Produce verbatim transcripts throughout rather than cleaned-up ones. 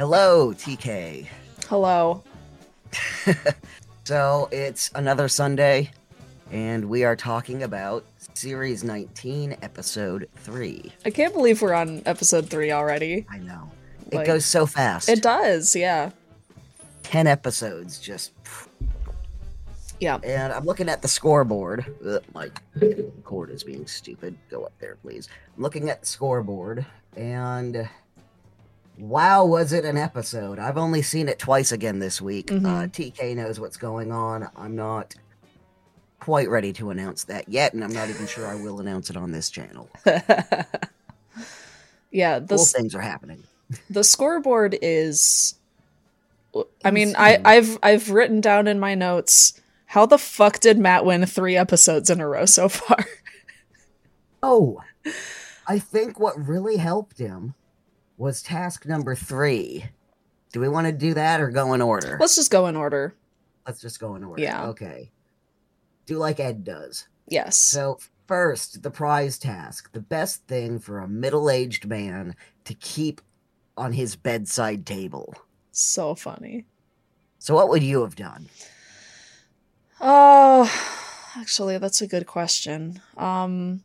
Hello, T K. Hello. So, it's another Sunday, and we are talking about Series nineteen, Episode three. I can't believe we're on Episode three already. I know. Like, it goes so fast. It does, yeah. Ten episodes, just... Yeah. And I'm looking at the scoreboard. Ugh, my cord is being stupid. Go up there, please. I'm looking at the scoreboard, and... wow, was it an episode. I've only seen it twice again this week. Mm-hmm. Uh, T K knows what's going on. I'm not quite ready to announce that yet, and I'm not even sure I will announce it on this channel. Yeah, the, cool things are happening. The scoreboard is... I mean, I, I've I've written down in my notes, how the fuck did Matt win three episodes in a row so far? Oh, I think what really helped him was task number three. Do we want to do that or go in order? Let's just go in order. Let's just go in order. Yeah. Okay. Do like Ed does. Yes. So, first, the prize task. The best thing for a middle-aged man to keep on his bedside table. So funny. So what would you have done? Oh, actually, that's a good question. Um...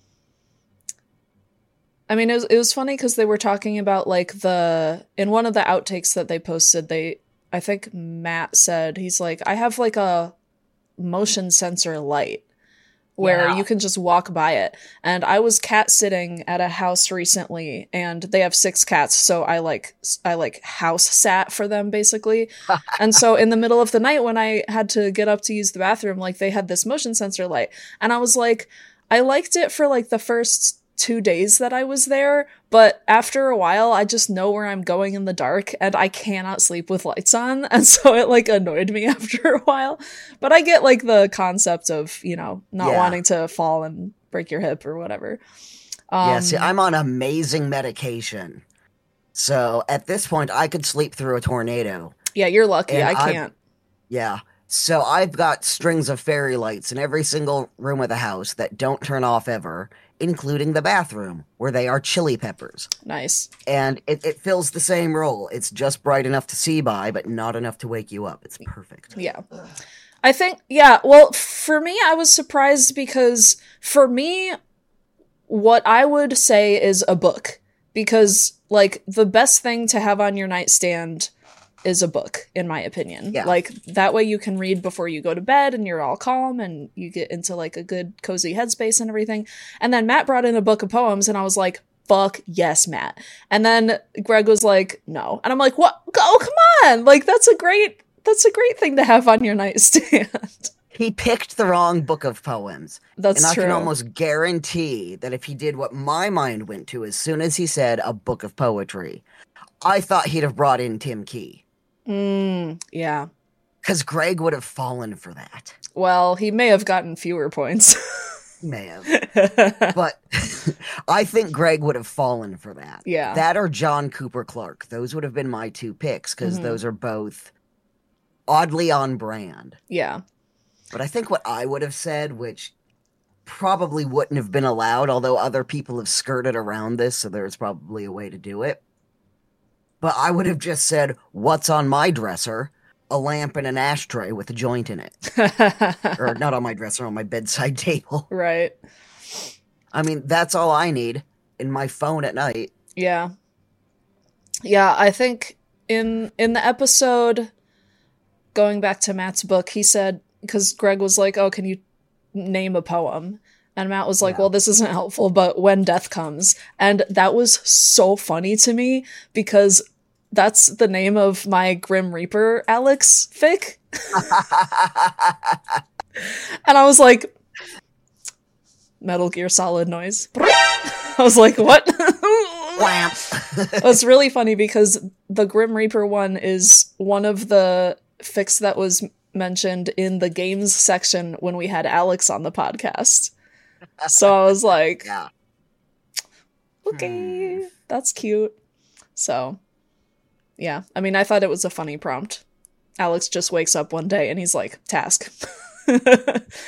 I mean, it was, it was funny because they were talking about, like, the... in one of the outtakes that they posted, they... I think Matt said, he's like, I have, like, a motion sensor light where yeah. you can just walk by it. And I was cat sitting at a house recently, and they have six cats, so I, like, I, like, house sat for them, basically. And so in the middle of the night when I had to get up to use the bathroom, like, they had this motion sensor light. And I was like, I liked it for, like, the first two days that I was there, but after a while I just know where I'm going in the dark and I cannot sleep with lights on, and so it like annoyed me after a while. But I get like the concept of, you know, not yeah. wanting to fall and break your hip or whatever. Um, yeah, see, I'm on amazing medication, so at this point I could sleep through a tornado. Yeah, you're lucky. And I I've, can't. Yeah. So I've got strings of fairy lights in every single room of the house that don't turn off ever, including the bathroom, where they are chili peppers. Nice. And it, it fills the same role. It's just bright enough to see by, but not enough to wake you up. It's perfect. Yeah. I think, yeah, well, for me, I was surprised because, for me, what I would say is a book. Because, like, the best thing to have on your nightstand is a book, in my opinion. Yeah. Like, that way you can read before you go to bed and you're all calm and you get into like a good cozy headspace and everything. And then Matt brought in a book of poems and I was like, fuck yes, Matt. And then Greg was like, no. And I'm like, what? Oh, come on. Like, that's a great, that's a great thing to have on your nightstand. He picked the wrong book of poems. That's and true. And I can almost guarantee that if he did what my mind went to as soon as he said a book of poetry, I thought he'd have brought in Tim Key. Mm, yeah. Because Greg would have fallen for that. Well, he may have gotten fewer points. He may have. But I think Greg would have fallen for that. Yeah. That or John Cooper Clarke. Those would have been my two picks, because mm-hmm. those are both oddly on brand. Yeah. But I think what I would have said, which probably wouldn't have been allowed, although other people have skirted around this, so there's probably a way to do it. But I would have just said, what's on my dresser? A lamp and an ashtray with a joint in it. Or not on my dresser, on my bedside table. Right. I mean, that's all I need in my phone at night. Yeah. Yeah, I think in in the episode, going back to Matt's book, he said, because Greg was like, oh, can you name a poem? And Matt was like, yeah. well, this isn't helpful, but When Death Comes. And that was so funny to me because that's the name of my Grim Reaper Alex fic. And I was like, Metal Gear Solid noise. I was like, what? It was really funny because the Grim Reaper one is one of the fics that was mentioned in the games section when we had Alex on the podcast. So I was like, yeah. okay, that's cute. So, yeah. I mean, I thought it was a funny prompt. Alex just wakes up one day and he's like, task.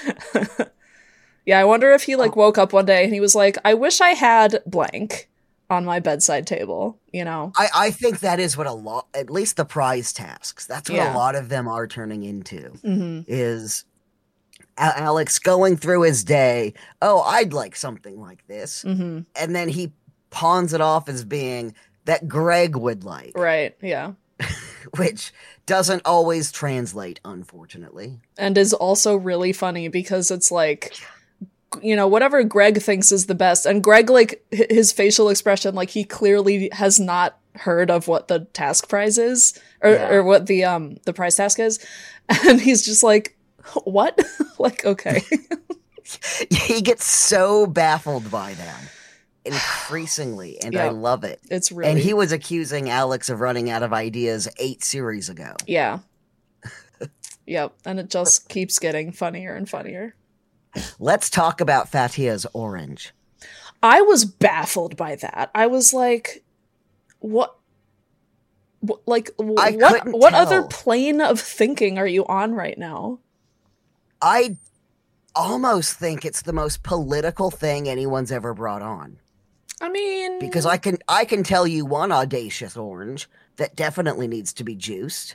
Yeah, I wonder if he, like, woke up one day and he was like, I wish I had blank. on my bedside table, you know? I, I think that is what a lot, at least the prize tasks, that's what Yeah. a lot of them are turning into, Mm-hmm. is A- Alex going through his day, oh, I'd like something like this. Mm-hmm. And then he pawns it off as being that Greg would like. Right, yeah. Which doesn't always translate, unfortunately. And is also really funny because it's like, you know, whatever Greg thinks is the best. And Greg, like, his facial expression, like, he clearly has not heard of what the task prize is, or, Yeah. or what the um the prize task is. And he's just like, what? Like, okay. He gets so baffled by them, increasingly, and I Yep. love it. It's really... And he was accusing Alex of running out of ideas eight series ago. Yeah. Yep. And it just keeps getting funnier and funnier. Let's talk about Fatia's orange. I was baffled by that. I was like, what? What, like, w- I what? couldn't What other tell. plane of thinking are you on right now? I almost think it's the most political thing anyone's ever brought on. I mean, Because I can I can tell you one audacious orange that definitely needs to be juiced.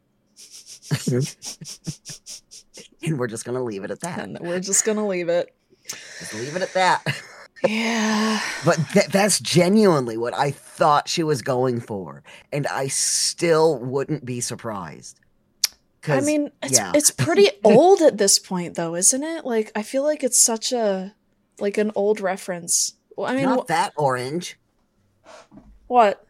And we're just gonna leave it at that. and we're just gonna leave it. Just leave it at that. Yeah. But th- that's genuinely what I thought she was going for, and I still wouldn't be surprised. I 'Cause, mean, it's yeah. it's pretty old at this point, though, isn't it? Like, I feel like it's such a like an old reference. Well, I mean, Not wh- that orange. what?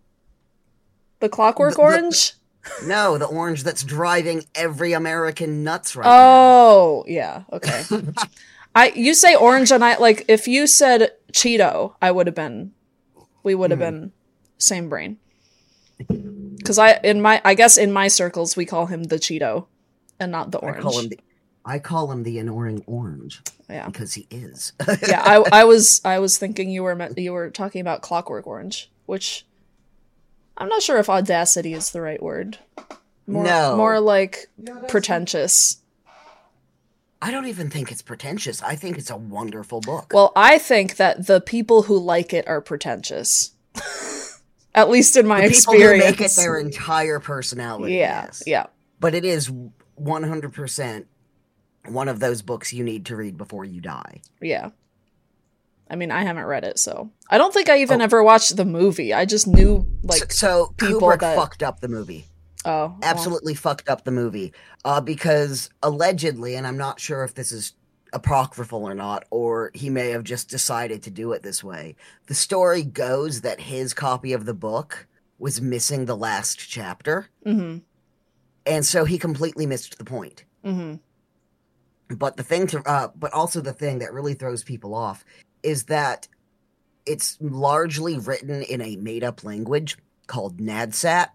The Clockwork The- the- Orange? No, the orange that's driving every American nuts right now. Oh, yeah. Okay. I you say orange, and I like if you said Cheeto, I would have been, we would have Mhm. been same brain. Because I in my I guess in my circles we call him the Cheeto, and not the I orange. call him the I call him the annoying orange Yeah, because he is. yeah. I I was I was thinking you were me- you were talking about Clockwork Orange, which I'm not sure if audacity is the right word. More, No. more like pretentious. I don't even think it's pretentious. I think it's a wonderful book. Well, I think that the people who like it are pretentious. At least in my the people who experience. make it their entire personality. yeah, yes. yeah. But it is one hundred percent one of those books you need to read before you die. Yeah. I mean, I haven't read it, so I don't think I even Oh. ever watched the movie. I just knew like so, so people Kubrick that- fucked up the movie. oh, well, Absolutely fucked up the movie. Uh, because allegedly, and I'm not sure if this is apocryphal or not, or he may have just decided to do it this way. The story goes that his copy of the book was missing the last chapter, mhm, and so he completely missed the point. mhm. But the thing to, uh, but also the thing that really throws people off is that it's largely written in a made-up language called Nadsat.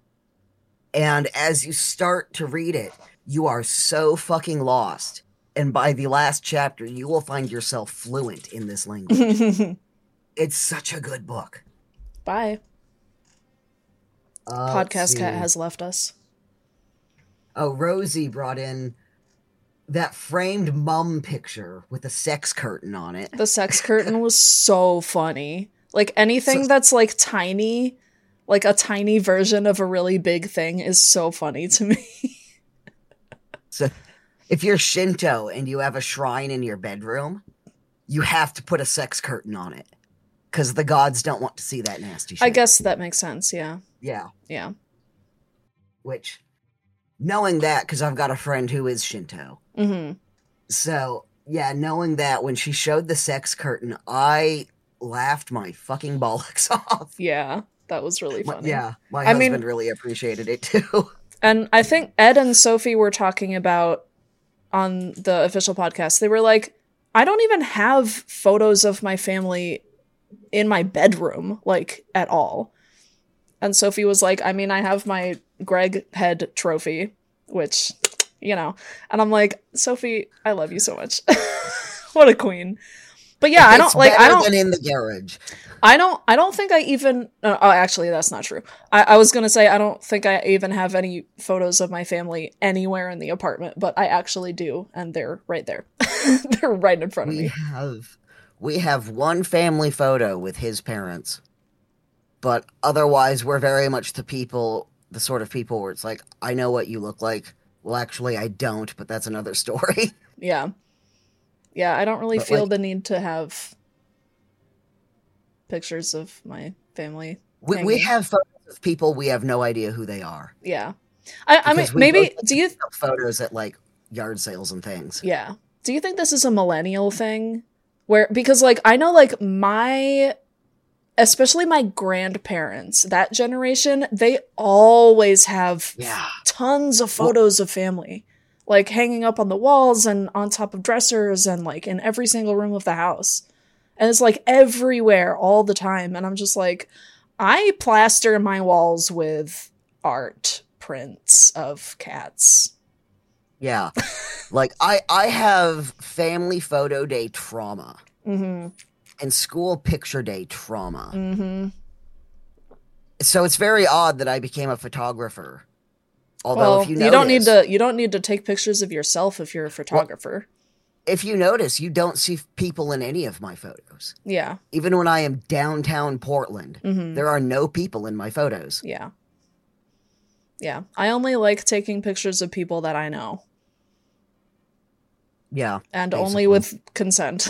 And as you start to read it, you are so fucking lost. And by the last chapter, you will find yourself fluent in this language. It's such a good book. Bye. Uh, let's Podcast cat see. has left us. Oh, Rosie brought in that framed mum picture with a sex curtain on it. The sex curtain was so funny. Like anything So- that's like tiny, like a tiny version of a really big thing is so funny to me. So if you're Shinto and you have a shrine in your bedroom, you have to put a sex curtain on it. Because the gods don't want to see that nasty shit. I guess that makes sense, yeah. Yeah. Yeah. Which, knowing that, because I've got a friend who is Shinto. Mhm. So, yeah, knowing that when she showed the sex curtain, I laughed my fucking bollocks off. Yeah. That was really My- funny. yeah, my I mean- husband really appreciated it too. And I think Ed and Sophie were talking about on the official podcast. They were like, I don't even have photos of my family in my bedroom, like, at all. And Sophie was like, I mean, I have my Greg head trophy, which, you know. And I'm like, Sophie, I love you so much. What a queen. But yeah, I don't It's like I better don't than in the garage. I don't I don't think I even uh, oh actually that's not true. I, I was gonna say I don't think I even have any photos of my family anywhere in the apartment, but I actually do, and they're right there. They're right in front of We me. have We have one family photo with his parents, but otherwise we're very much the people, the sort of people where it's like, I know what you look like. Well, actually, I don't, but that's another story. Yeah. Yeah, I don't really But feel like, the need to have pictures of my family we, we hanging. have photos of people we have no idea who they are. Yeah. I, I mean, Because we both maybe, like do to you, pick up photos at like yard sales and things. yeah. Do you think this is a millennial thing? Where, because like, I know like my, especially my grandparents, that generation, they always have Yeah. tons of photos of family, like hanging up on the walls and on top of dressers and like in every single room of the house. And it's like everywhere all the time. And I'm just like, I plaster my walls with art prints of cats. Yeah. Like I I have family photo day trauma Mm-hmm. and school picture day trauma. Mm-hmm. So it's very odd that I became a photographer. Although Well, if you you, notice, don't need to you don't need to take pictures of yourself if you're a photographer. if you notice, you don't see people in any of my photos. Yeah. Even when I am downtown Portland, Mm-hmm. there are no people in my photos. Yeah. Yeah. I only like taking pictures of people that I know. Yeah. And basically. only with consent.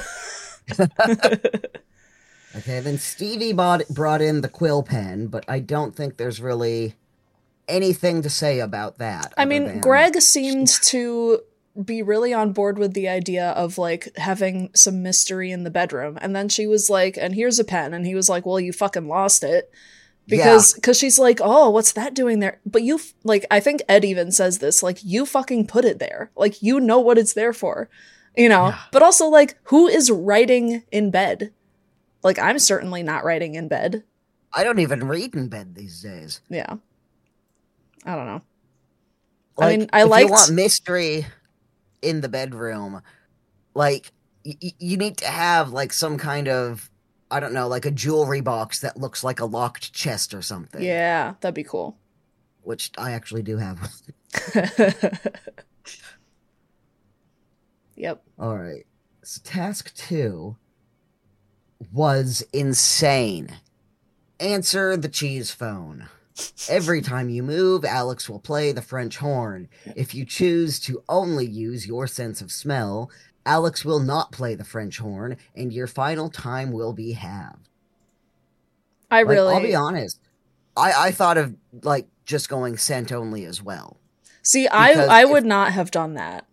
Okay, then Stevie bought, brought in the quill pen, but I don't think there's really anything to say about that. I other mean, than- Greg seemed to be really on board with the idea of like having some mystery in the bedroom. And then she was like, and here's a pen. And he was like, well, you fucking lost it. Because because she's like, oh, what's that doing there? But you, f- like, I think Ed even says this, like, you fucking put it there. Like, you know what it's there for, you know? Yeah. But also, like, who is writing in bed? Like, I'm certainly not writing in bed. I don't even read in bed these days. Yeah. I don't know. Like, I mean, I if liked- you want mystery in the bedroom, like y- y- you need to have like some kind of, I don't know, like a jewelry box that looks like a locked chest or something. Yeah, that'd be cool. Which I actually do have. Yep. All right. So task two was insane. Answer the cheese phone. Every time you move, Alex will play the French horn. If you choose to only use your sense of smell, Alex will not play the French horn, and your final time will be halved. I Like, really I'll be honest. I, I thought of like just going scent only as well. see. I because I if- would not have done that.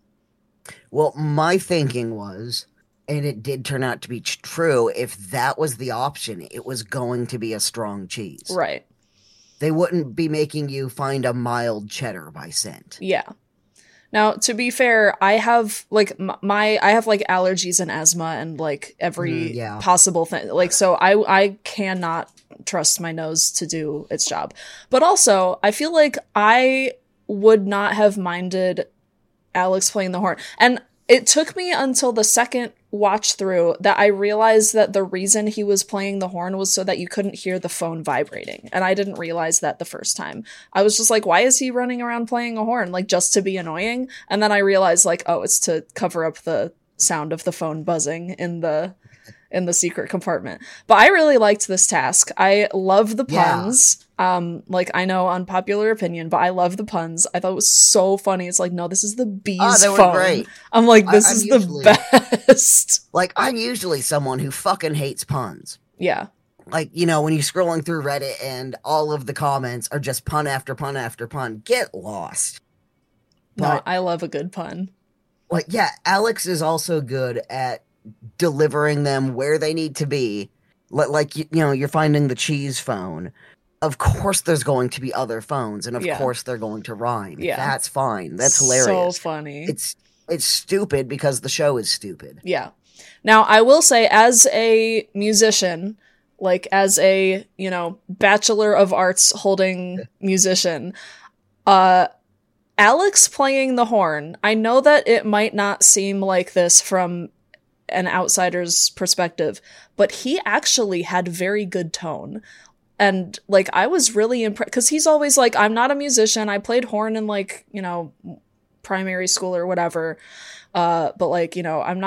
Well, my thinking was, and it did turn out to be ch- true, if that was the option, it was going to be a strong cheese. Right. They wouldn't be making you find a mild cheddar by scent. Yeah. Now, to be fair, I have like m- my I have like allergies and asthma and like every Mm, yeah. possible thing. Like, so I I cannot trust my nose to do its job. But also, I feel like I would not have minded Alex playing the horn. And it took me until the second watch through that I realized that the reason he was playing the horn was so that you couldn't hear the phone vibrating. And I didn't realize that the first time. I was just like, why is he running around playing a horn? Like, just to be annoying? And then I realized, like, oh, it's to cover up the sound of the phone buzzing in the in the secret compartment. But I really liked this task. I love the Yeah. puns. Um, like, I know unpopular opinion, but I love the puns. I thought it was so funny. It's like, no, this is the bee's Oh, they were phone. great. I'm like, I- this I'm is usually- the best. Like, I'm usually someone who fucking hates puns. Yeah. Like, you know, when you're scrolling through Reddit and all of the comments are just pun after pun after pun, get lost. No, But, I love a good pun. like, yeah, Alex is also good at delivering them where they need to be. Li- Like, you, you know, you're finding the cheese phone. Of course there's going to be other phones, and of Yeah. course they're going to rhyme. Yeah. That's fine. That's So hilarious. funny. It's it's stupid because the show is stupid. Yeah. Now, I will say, as a musician, like as a, you know, Bachelor of Arts holding musician, uh, Alex playing the horn, I know that it might not seem like this from an outsider's perspective, but he actually had very good tone. And, like, I was really impressed, because he's always like, I'm not a musician, I played horn in, like, you know, primary school or whatever, uh, but, like, you know, I'm not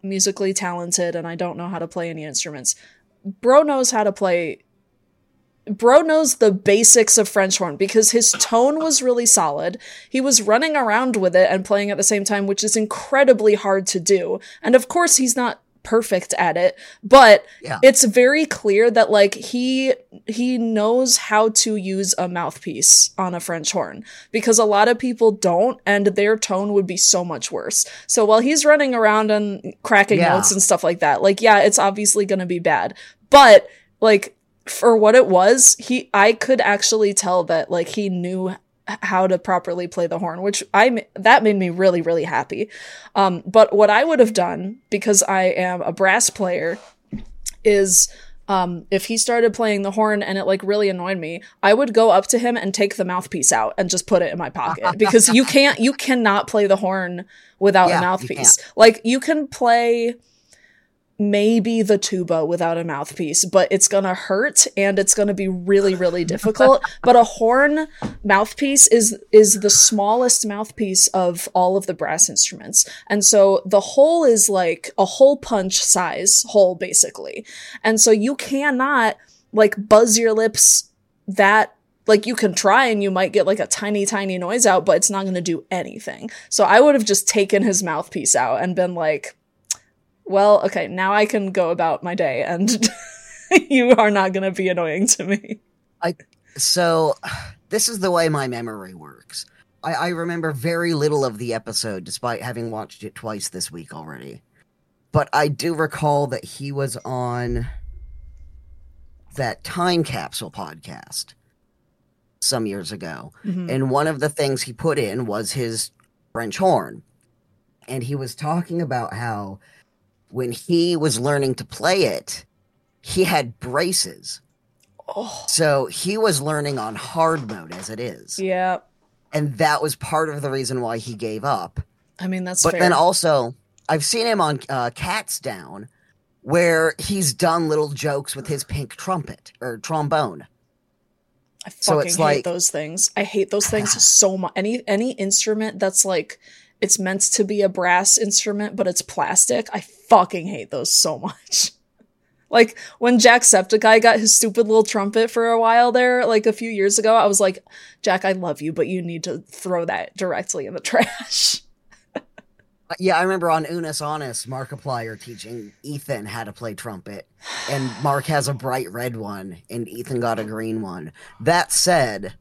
musically talented and I don't know how to play any instruments. Bro knows how to play. Bro knows the basics of French horn because his tone was really solid. He was running around with it and playing at the same time, which is incredibly hard to do. And of course, he's not perfect at it, but yeah. it's very clear that like he he knows how to use a mouthpiece on a French horn because a lot of people don't, and their tone would be so much worse. So while he's running around and cracking yeah. notes and stuff like that, like yeah, it's obviously going to be bad, but like for what it was, he I could actually tell that like he knew how to properly play the horn, which I that made me really, really happy. Um, but what I would have done, because I am a brass player, is um, if he started playing the horn and it like really annoyed me, I would go up to him and take the mouthpiece out and just put it in my pocket because you can't, you cannot play the horn without yeah, a mouthpiece. You like you can play maybe the tuba without a mouthpiece, but it's gonna hurt and it's gonna be really, really difficult. But a horn mouthpiece is is the smallest mouthpiece of all of the brass instruments. And so the hole is like a hole punch size hole, basically. And so you cannot like buzz your lips that like you can try and you might get like a tiny, tiny noise out, but it's not gonna do anything. So I would have just taken his mouthpiece out and been like, well, okay, now I can go about my day and you are not going to be annoying to me. I So, this is the way my memory works. I, I remember very little of the episode, despite having watched it twice this week already. But I do recall that he was on that Time Capsule podcast some years ago. Mm-hmm. And one of the things he put in was his French horn. And he was talking about how when he was learning to play it, he had braces. Oh. So he was learning on hard mode as it is. Yeah. And that was part of the reason why he gave up. I mean, that's but fair. But then also, I've seen him on uh, Cats Down, where he's done little jokes with his pink trumpet, or trombone. I fucking so it's hate like, those things. I hate those things so much. Any Any instrument that's like, it's meant to be a brass instrument, but it's plastic. I fucking hate those so much. Like, when Jacksepticeye got his stupid little trumpet for a while there, like a few years ago, I was like, Jack, I love you, but you need to throw that directly in the trash. Yeah, I remember on Unus Honest, Markiplier teaching Ethan how to play trumpet, and Mark has a bright red one, and Ethan got a green one. That said,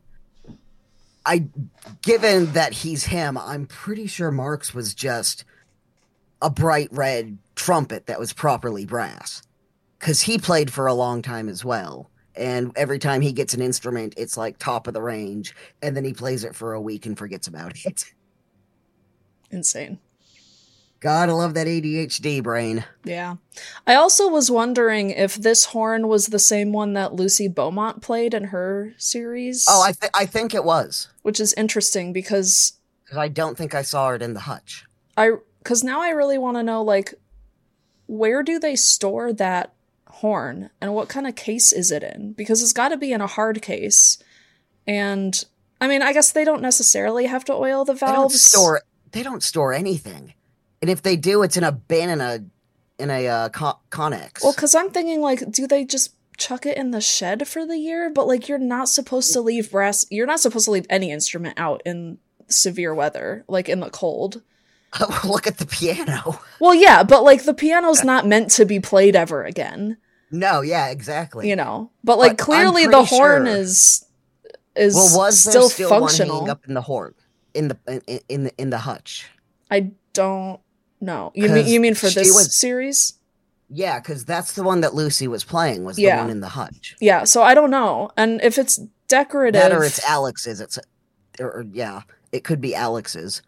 I, given that he's him, I'm pretty sure Mark's was just a bright red trumpet that was properly brass. Because he played for a long time as well. And every time he gets an instrument, it's like top of the range. And then he plays it for a week and forgets about it. Insane. Gotta love that A D H D brain. Yeah. I also was wondering if this horn was the same one that Lucy Beaumont played in her series. Oh, I, th- I think it was. Which is interesting because... Because I don't think I saw it in the hutch. I Because now I really want to know, like, where do they store that horn? And what kind of case is it in? Because it's got to be in a hard case. And, I mean, I guess they don't necessarily have to oil the valves. They don't store, they don't store anything. And if they do, it's in a bin in a in a uh, con- Connex. Well, because I'm thinking, like, do they just chuck it in the shed for the year? But, like, you're not supposed to leave brass... You're not supposed to leave any instrument out in severe weather, like in the cold. Look at the piano. Well, yeah, but, like, the piano's not meant to be played ever again. No, yeah, exactly. You know? But, like, but clearly the horn sure. is is well, was still, still functional. One hanging up in the horn, in the in, in the in the hutch. I don't know. You mean you mean for this was, series? Yeah, because that's the one that Lucy was playing. Was the yeah. one in the hutch? Yeah. So I don't know, and if it's decorative, that or it's Alex's. It's or, or yeah, it could be Alex's.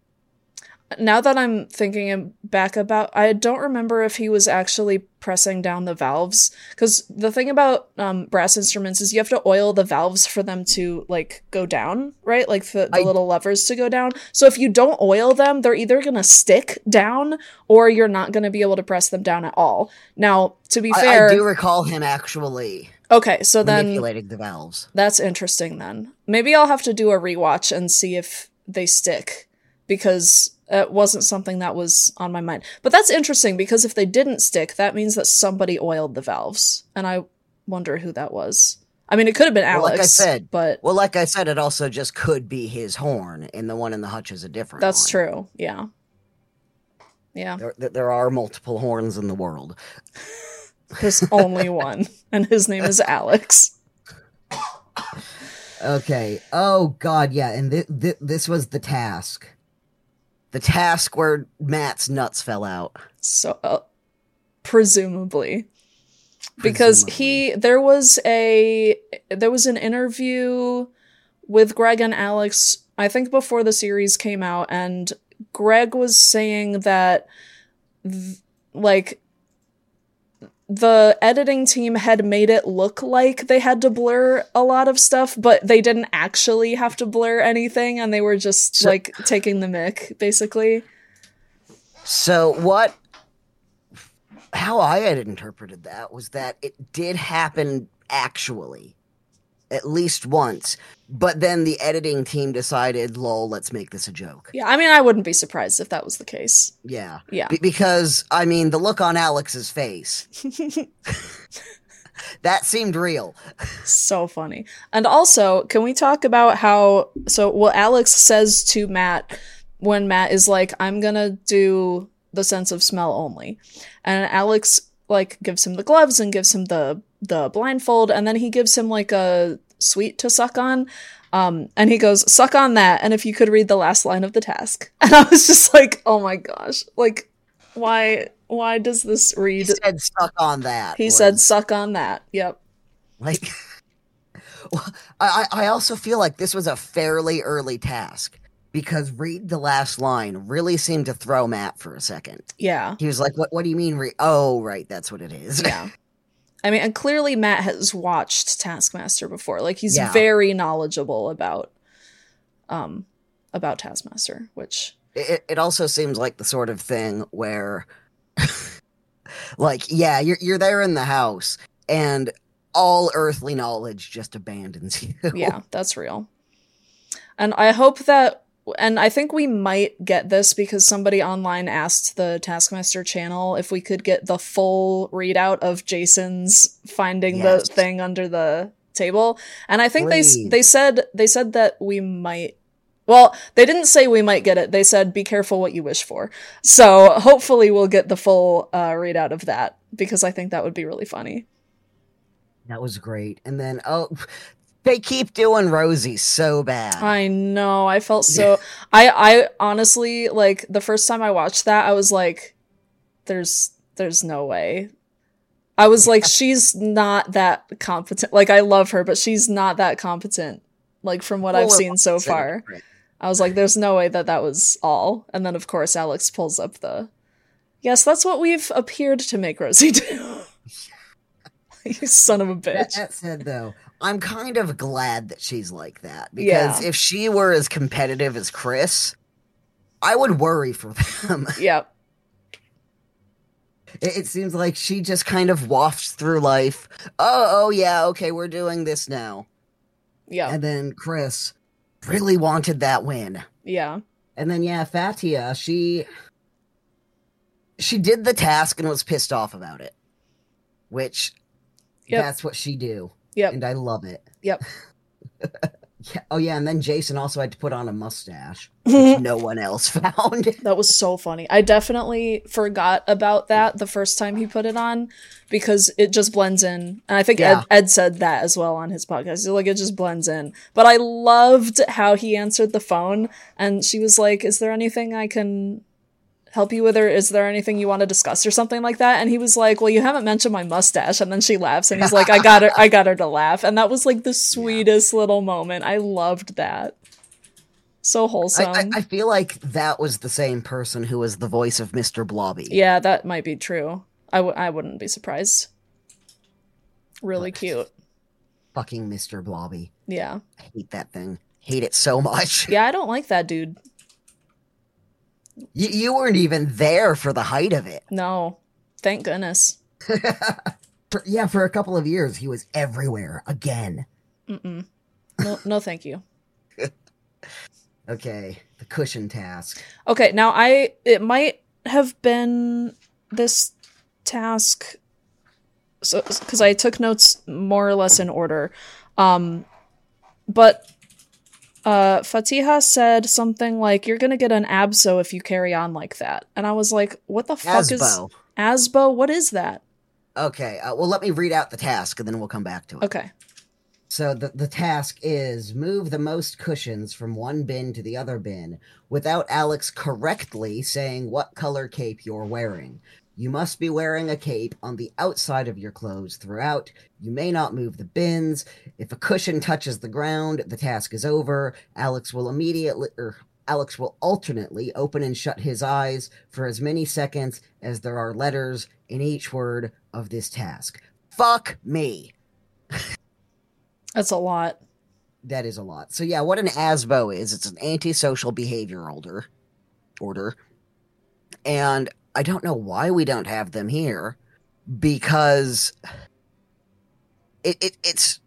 Now that I'm thinking back about, I don't remember if he was actually pressing down the valves, because the thing about um, brass instruments is you have to oil the valves for them to, like, go down, right? Like, the, the I, little levers to go down. So if you don't oil them, they're either going to stick down, or you're not going to be able to press them down at all. Now, to be fair... I, I do recall him actually... Okay, so then... manipulating the valves. That's interesting, then. Maybe I'll have to do a rewatch and see if they stick, because... it wasn't something that was on my mind. But that's interesting, because if they didn't stick, that means that somebody oiled the valves. And I wonder who that was. I mean, it could have been Alex. Well, like I said, but well, like I said, it also just could be his horn, and the one in the hutch is a different that's one. true. Yeah. Yeah. There, there are multiple horns in the world. There's only one, and his name is Alex. Okay. Oh, God, yeah. And th- th- this was the task. The task where Matt's nuts fell out. So, uh, presumably. Because he, there was a, there was an interview with Greg and Alex, I think before the series came out, and Greg was saying that, th- like, the editing team had made it look like they had to blur a lot of stuff, but they didn't actually have to blur anything, and they were just, so, like, taking the mick, basically. So what, how I had interpreted that was that it did happen actually, at least once, but then the editing team decided, lol, let's make this a joke. Yeah, I mean, I wouldn't be surprised if that was the case. Yeah. Yeah. B- because, I mean, the look on Alex's face, that seemed real. So funny. And also, can we talk about how, so what Alex says to Matt when Matt is like, I'm gonna do the sense of smell only. And Alex, like, gives him the gloves and gives him the the blindfold, and then he gives him, like, a sweet to suck on. Um, and he goes, suck on that, and if you could read the last line of the task. And I was just like, oh my gosh. Like, why why does this read? He said suck on that. He was... said suck on that. Yep. Like, well, I, I also feel like this was a fairly early task, because read the last line really seemed to throw Matt for a second. Yeah. He was like, what What do you mean? Re-? Oh, right, that's what it is. Yeah. I mean, and clearly Matt has watched Taskmaster before. Like, he's yeah. very knowledgeable about, um, about Taskmaster, which... It, it also seems like the sort of thing where, like, yeah, you're, you're there in the house, and all earthly knowledge just abandons you. Yeah, that's real. And I hope that... And I think we might get this because somebody online asked the Taskmaster channel if we could get the full readout of Jason's finding yes. the thing under the table. And I think Please. they they said they said that we might. Well, they didn't say we might get it. They said be careful what you wish for. So hopefully we'll get the full uh, readout of that, because I think that would be really funny. That was great. And then oh. They keep doing Rosie so bad. I know. I felt so... I, I honestly, like, the first time I watched that, I was like, there's there's no way. I was like, she's not that competent. Like, I love her, but she's not that competent, like, from what well, I've seen so far. I was like, there's no way that that was all. And then, of course, Alex pulls up the... Yes, that's what we've appeared to make Rosie do. You son of a bitch. That, that said, though... I'm kind of glad that she's like that, because yeah. if she were as competitive as Chris, I would worry for them. Yep. It, it seems like she just kind of wafts through life. Oh, oh yeah, okay, we're doing this now. Yeah. And then Chris really wanted that win. Yeah. And then, yeah, Fatia, she... She did the task and was pissed off about it. Which, yep. that's what she do. Yep. And I love it. Yep. yeah. Oh, yeah, and then Jason also had to put on a mustache, which no one else found. That was so funny. I definitely forgot about that the first time he put it on, because it just blends in. And I think yeah. Ed, Ed said that as well on his podcast. He's like, it just blends in. But I loved how he answered the phone, and she was like, is there anything I can... help you with, or is there anything you want to discuss or something like that? And he was like, well, you haven't mentioned my mustache. And then she laughs, and he's like, I got her I got her to laugh. And that was like the sweetest yeah. little moment. I loved that. So wholesome. I, I, I feel like that was the same person who was the voice of Mister Blobby. Yeah, that might be true. I, w- I wouldn't be surprised. Really but cute. Fucking Mister Blobby. Yeah. I hate that thing. Hate it so much. Yeah, I don't like that dude. You, you weren't even there for the height of it. No. Thank goodness. for, yeah, for a couple of years, he was everywhere again. Mm-mm. No, no thank you. Okay, the cushion task. Okay, now I it might have been this task, so because I took notes more or less in order, um, but uh, Fatiha said something like, "You're gonna get an abso if you carry on like that," and I was like, "What the fuck is Asbo. asbo? What is that?" Okay, uh, well, let me read out the task and then we'll come back to it. Okay. So the, the task is move the most cushions from one bin to the other bin without Alex correctly saying what color cape you're wearing. You must be wearing a cape on the outside of your clothes throughout. You may not move the bins. If a cushion touches the ground, the task is over. Alex will immediately, or Alex will alternately open and shut his eyes for as many seconds as there are letters in each word of this task. Fuck me. That's a lot. That is a lot. So yeah, what an ASBO is, it's an antisocial behavior order. Order. And I don't know why we don't have them here, because it, it it's...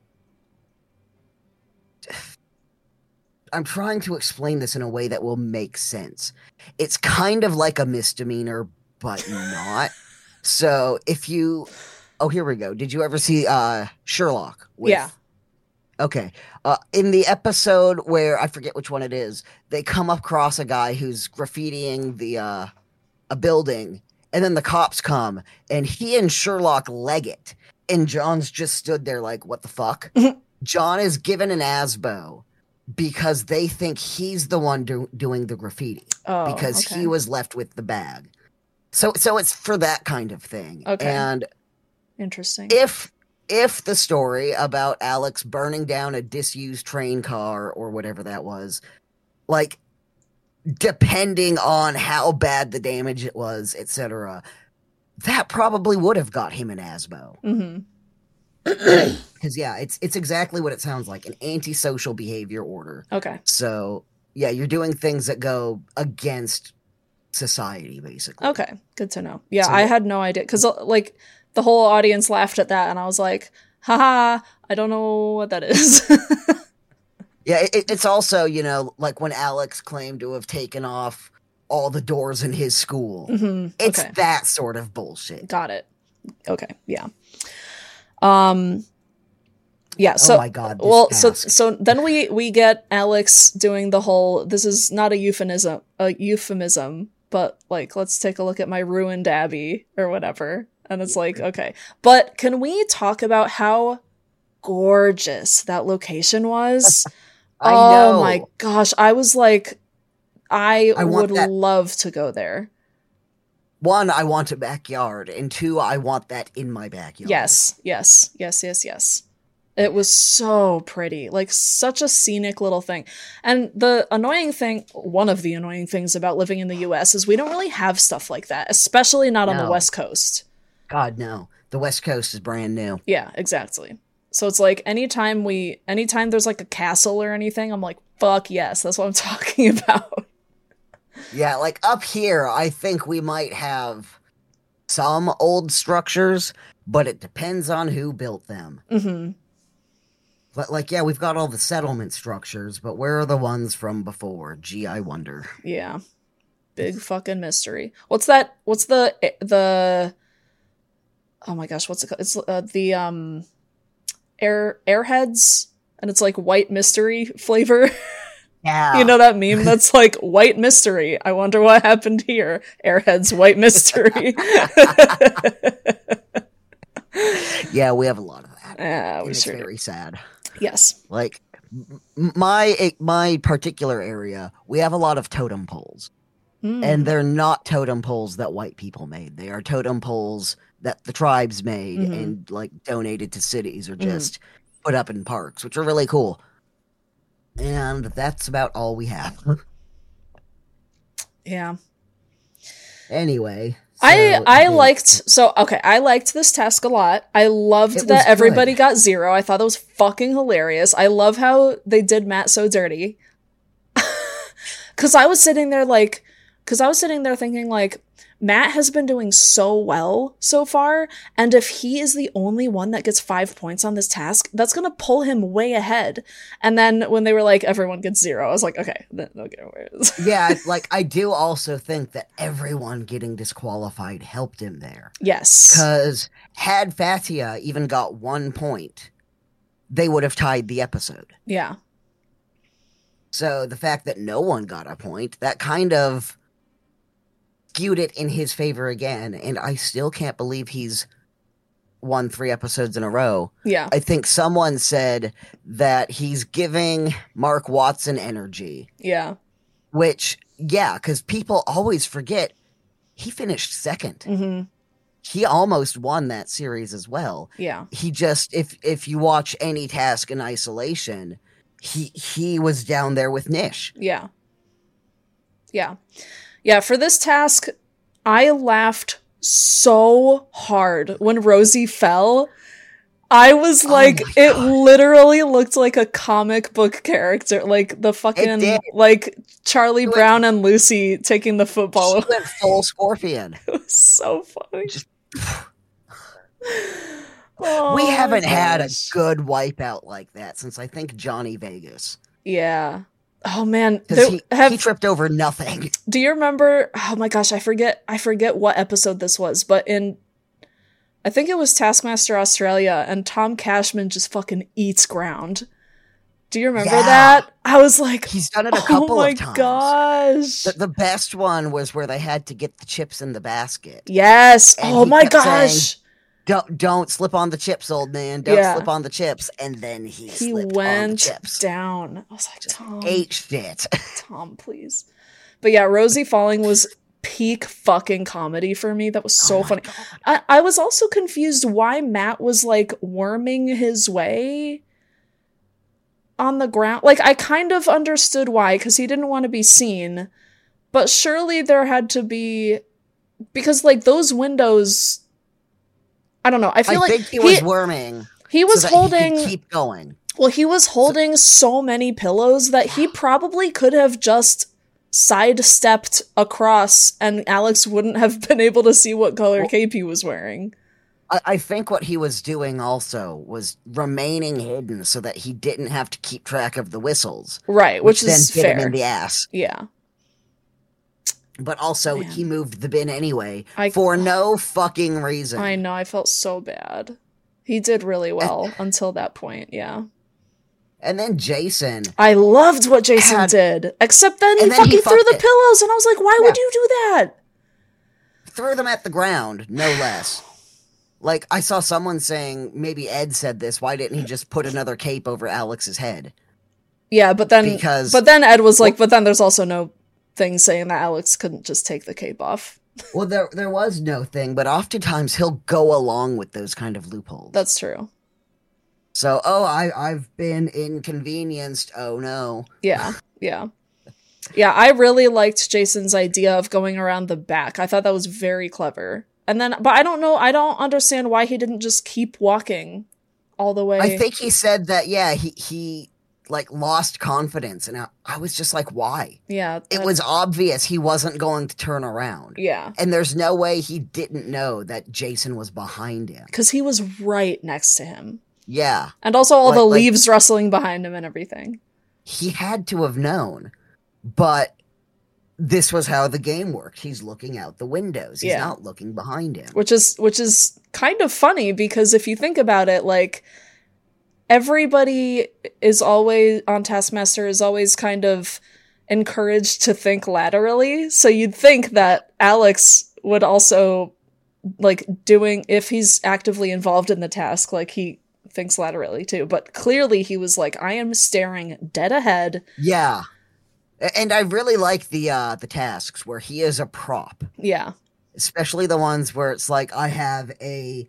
I'm trying to explain this in a way that will make sense. It's kind of like a misdemeanor, but not. So if you... Oh, here we go. Did you ever see uh, Sherlock? With, yeah. Okay. Uh, in the episode where, I forget which one it is, they come across a guy who's graffitiing the uh, a building, and then the cops come, and he and Sherlock leg it. And John's just stood there like, what the fuck? John is given an ASBO because they think he's the one do- doing the graffiti. Oh, because okay. he was left with the bag. So, so it's for that kind of thing. Okay. And interesting. If... If the story about Alex burning down a disused train car or whatever that was, like, depending on how bad the damage it was, et cetera, that probably would have got him an ASBO. Mm-hmm. Because, yeah, it's it's exactly what it sounds like, an antisocial behavior order. Okay. So, yeah, you're doing things that go against society, basically. Okay, good to know. Yeah, So- I had no idea, because, like, the whole audience laughed at that, and I was like, haha, I don't know what that is. Yeah, it, it's also, you know, like when Alex claimed to have taken off all the doors in his school. Mm-hmm. It's Okay. that sort of bullshit. Got it. Okay, yeah. Um, yeah, so... oh my god, this well, so task. so then we we get Alex doing the whole, this is not a euphemism, a euphemism, but, like, let's take a look at my ruined Abbey, or whatever. And it's like, okay. But can we talk about how gorgeous that location was? I oh know. my gosh. I was like, I, I want would that- love to go there. One, I want a backyard, and two, I want that in my backyard. Yes, yes, yes, yes, yes. It was so pretty, like such a scenic little thing. And the annoying thing, one of the annoying things about living in the U S is we don't really have stuff like that, especially not on the No. West Coast. God, no. The West Coast is brand new. Yeah, exactly. So it's like anytime we, anytime there's like a castle or anything, I'm like, fuck yes, that's what I'm talking about. Yeah, like up here, I think we might have some old structures, but it depends on who built them. Mm-hmm. But, like, yeah, we've got all the settlement structures, but where are the ones from before? Gee, I wonder. Yeah. Big fucking mystery. What's that? What's the, the, oh my gosh, what's it called? It's uh, the, um, air, Airheads, and it's like white mystery flavor. Yeah. You know that meme that's like white mystery? I wonder what happened here. Airheads, white mystery. Yeah, we have a lot of that. Yeah, we And it's sure do. very sad. Yes. Like, m- my my particular area, we have a lot of totem poles. Mm. And they're not totem poles that white people made. They are totem poles that the tribes made Mhm. and, like, donated to cities or Mhm. just put up in parks, which are really cool. And that's about all we have. Yeah. Anyway. I so I the- liked so okay, I liked this task a lot. I loved It was that everybody good. got zero. I thought that was fucking hilarious. I love how they did Matt so dirty. Cause I was sitting there like, because I was sitting there thinking, like, Matt has been doing so well so far, and if he is the only one that gets five points on this task, that's gonna pull him way ahead. And then when they were like, everyone gets zero, I was like, okay, then okay, where is Yeah, like, I do also think that everyone getting disqualified helped him there. Yes. Because had Fatia even got one point, they would have tied the episode. Yeah. So the fact that no one got a point, that kind of skewed it in his favor again, and I still can't believe he's won three episodes in a row. Yeah. I think someone said that he's giving Mark Watson energy. Yeah. Which, yeah, because people always forget he finished second. Mm-hmm. He almost won that series as well. Yeah. He just, if if you watch any task in isolation, he he was down there with Nish. Yeah. Yeah. Yeah, for this task, I laughed so hard when Rosie fell. I was like, oh it literally looked like a comic book character, like the fucking, like Charlie went, Brown and Lucy taking the football. She went full Scorpion. It was so funny. Just, oh, we haven't had a good wipeout like that since I think Johnny Vegas. Yeah. Oh man, he, have, he tripped over nothing. Do you remember? Oh my gosh, I forget. I forget what episode this was, but in, I think it was Taskmaster Australia, and Tom Cashman just fucking eats ground. Do you remember yeah. that? I was like, he's done it a couple oh of times. Oh my gosh! The, the best one was where they had to get the chips in the basket. Yes. Oh my gosh. Saying, Don't don't slip on the chips, old man. Don't yeah. slip on the chips. And then he, he slipped went on the chips. down. I was like, Tom. Ate shit. Tom, please. But yeah, Rosie falling was peak fucking comedy for me. That was so oh funny. I, I was also confused why Matt was like worming his way on the ground. Like, I kind of understood why, because he didn't want to be seen. But surely there had to be, because like those windows, I don't know. I feel I like think he was worming. He was so that holding. He could keep going. Well, he was holding so, so many pillows that he probably could have just sidestepped across, and Alex wouldn't have been able to see what color well, cape he was wearing. I, I think what he was doing also was remaining hidden so that he didn't have to keep track of the whistles. Right, which, which is then fair. Hit him in the ass. Yeah. But also, Man. he moved the bin anyway, I, for no fucking reason. I know, I felt so bad. He did really well and, until that point, yeah. And then Jason. I loved what Jason had, did, except then he then fucking he threw the it. pillows, and I was like, why yeah. would you do that? Threw them at the ground, no less. Like, I saw someone saying, maybe Ed said this, why didn't he just put another cape over Alex's head? Yeah, but then, because, but then Ed was like, well, but then there's also no thing saying that Alex couldn't just take the cape off. Well, there there was no thing, but oftentimes he'll go along with those kind of loopholes. That's true. So, oh, I, I've been inconvenienced. Oh, no. Yeah, yeah. Yeah, I really liked Jason's idea of going around the back. I thought that was very clever. And then, but I don't know, I don't understand why he didn't just keep walking all the way. I think he said that, yeah, he, he like, lost confidence. And I, I was just like, why? Yeah. It was obvious he wasn't going to turn around. Yeah. And there's no way he didn't know that Jason was behind him. Because he was right next to him. Yeah. And also all like, the like, leaves rustling behind him and everything. He had to have known. But this was how the game worked. He's looking out the windows. He's yeah. not looking behind him. Which is which is kind of funny, because if you think about it, like, everybody is always on Taskmaster is always kind of encouraged to think laterally. So you'd think that Alex would also, like, doing, if he's actively involved in the task, like, he thinks laterally too. But clearly he was like, I am staring dead ahead. Yeah. And I really like the uh, the tasks where he is a prop. Yeah. Especially the ones where it's like, I have a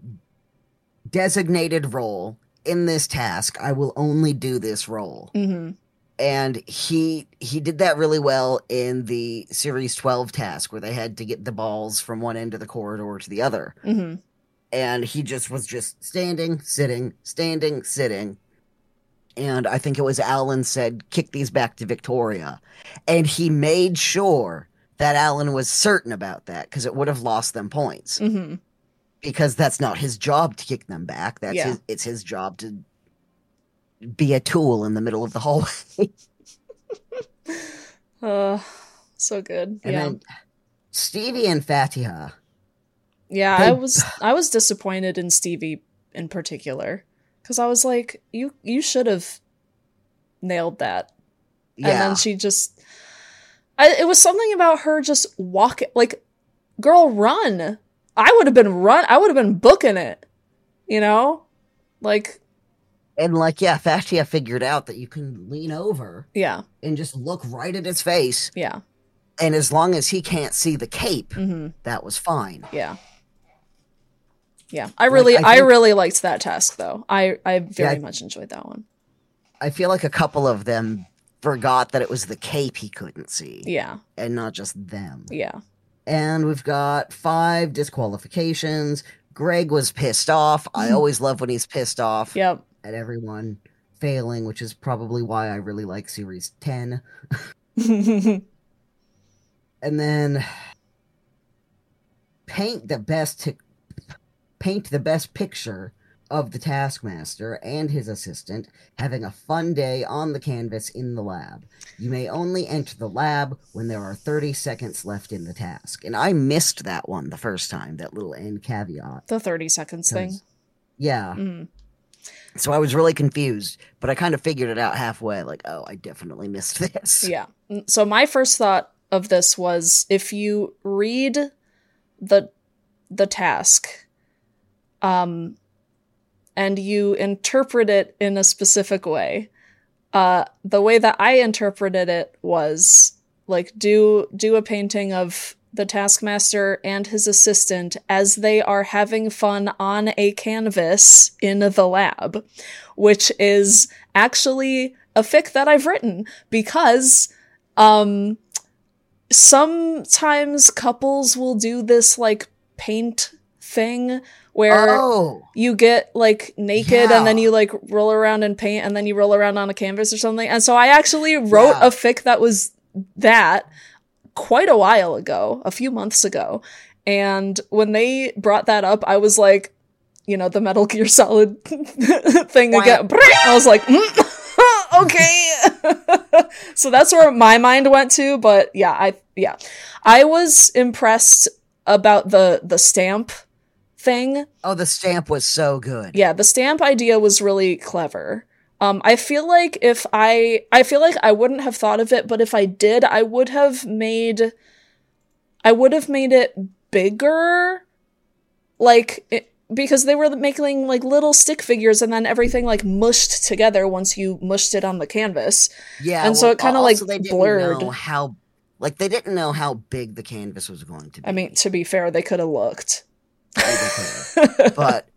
designated role in this task. I will only do this role. Mm-hmm. And he he did that really well in the Series twelve task where they had to get the balls from one end of the corridor to the other. Mm-hmm. And he just was just standing, sitting, standing, sitting. And I think it was Alan said, kick these back to Victoria. And he made sure that Alan was certain about that because it would have lost them points. Mm-hmm. Because that's not his job to kick them back. That's Yeah. his, it's his job to be a tool in the middle of the hallway. uh, so good. And yeah. then Stevie and Fatiha. Yeah, They- I was I was disappointed in Stevie in particular because I was like, you you should have nailed that. Yeah. And then she just, I, it was something about her just walking, like, girl, run. I would have been run. I would have been booking it, you know, like, and like, yeah, Fatiha figured out that you can lean over yeah, and just look right at his face. yeah, And as long as he can't see the cape, mm-hmm. that was fine. yeah, yeah. I really, Like, I I, think- really liked that task though. I, I very Yeah. much enjoyed that one. I feel like a couple of them forgot that it was the cape he couldn't see Yeah, and not just them. yeah, And we've got five disqualifications. Greg was pissed off. I always love when he's pissed off yep. at everyone failing, which is probably why I really like Series ten. And then paint the best t- paint the best picture of the Taskmaster and his assistant having a fun day on the canvas in the lab. You may only enter the lab when there are thirty seconds left in the task. And I missed that one the first time, that little end caveat. The thirty seconds thing. 'Cause- Yeah. Mm. So I was really confused, but I kind of figured it out halfway, like, oh, I definitely missed this. Yeah. So my first thought of this was if you read the the task um and you interpret it in a specific way. Uh the way that I interpreted it was like do do a painting of the Taskmaster and his assistant as they are having fun on a canvas in the lab, which is actually a fic that I've written because um sometimes couples will do this like paint thing where Oh, you get like naked Yeah. and then you like roll around in paint and then you roll around on a canvas or something. And so I actually wrote Yeah. a fic that was that quite a while ago, a few months ago. And when they brought that up, I was like, you know, the Metal Gear Solid thing again. I was like, mm, okay. So that's where my mind went to. But yeah, I yeah, I was impressed about the the stamp thing. oh, the stamp was so good. Yeah, the stamp idea was really clever. Um, I feel like if I, I feel like I wouldn't have thought of it, but if I did, I would have made, I would have made it bigger, like, it, because they were making, like, little stick figures and then everything, like, mushed together once you mushed it on the canvas. Yeah, And so it kinda, like, also they didn't blurred. know how, like, they didn't know how big the canvas was going to be. I mean, to be fair, they could have looked. But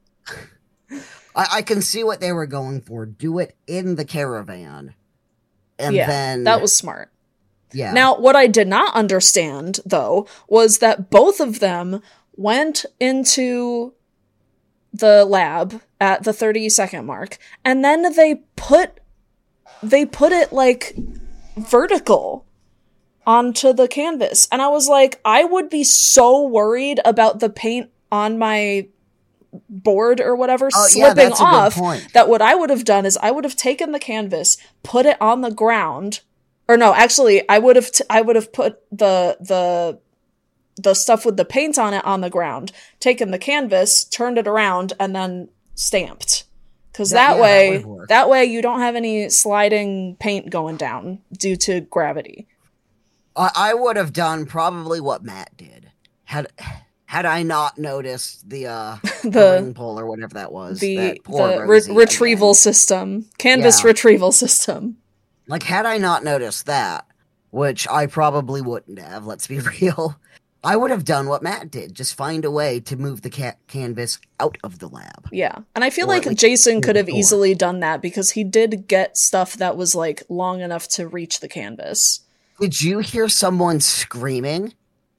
I, I can see what they were going for. Do it in the caravan, and Yeah, then that was smart. yeah. Now, what I did not understand, though, was that both of them went into the lab at the thirty second mark, and then they put they put it like vertical onto the canvas. And I was like, I would be so worried about the paint on my board or whatever Oh, yeah, slipping that's a good off point. that what I would have done is I would have taken the canvas, put it on the ground, or no, actually, I would have t- I would have put the the the stuff with the paint on it on the ground, taken the canvas, turned it around, and then stamped. Because That- that, yeah, that way, would work. that way you don't have any sliding paint going down due to gravity. I, I would have done probably what Matt did. Had had I not noticed the uh The- ring pull or whatever that was. The that poor the Rosie re- retrieval again. system, canvas Yeah. retrieval system. Like, had I not noticed that, which I probably wouldn't have, let's be real, I would have done what Matt did. Just find a way to move the ca- canvas out of the lab. Yeah. And I feel Or at like least Jason through could the have door. easily done that because he did get stuff that was like long enough to reach the canvas. Did you hear someone screaming?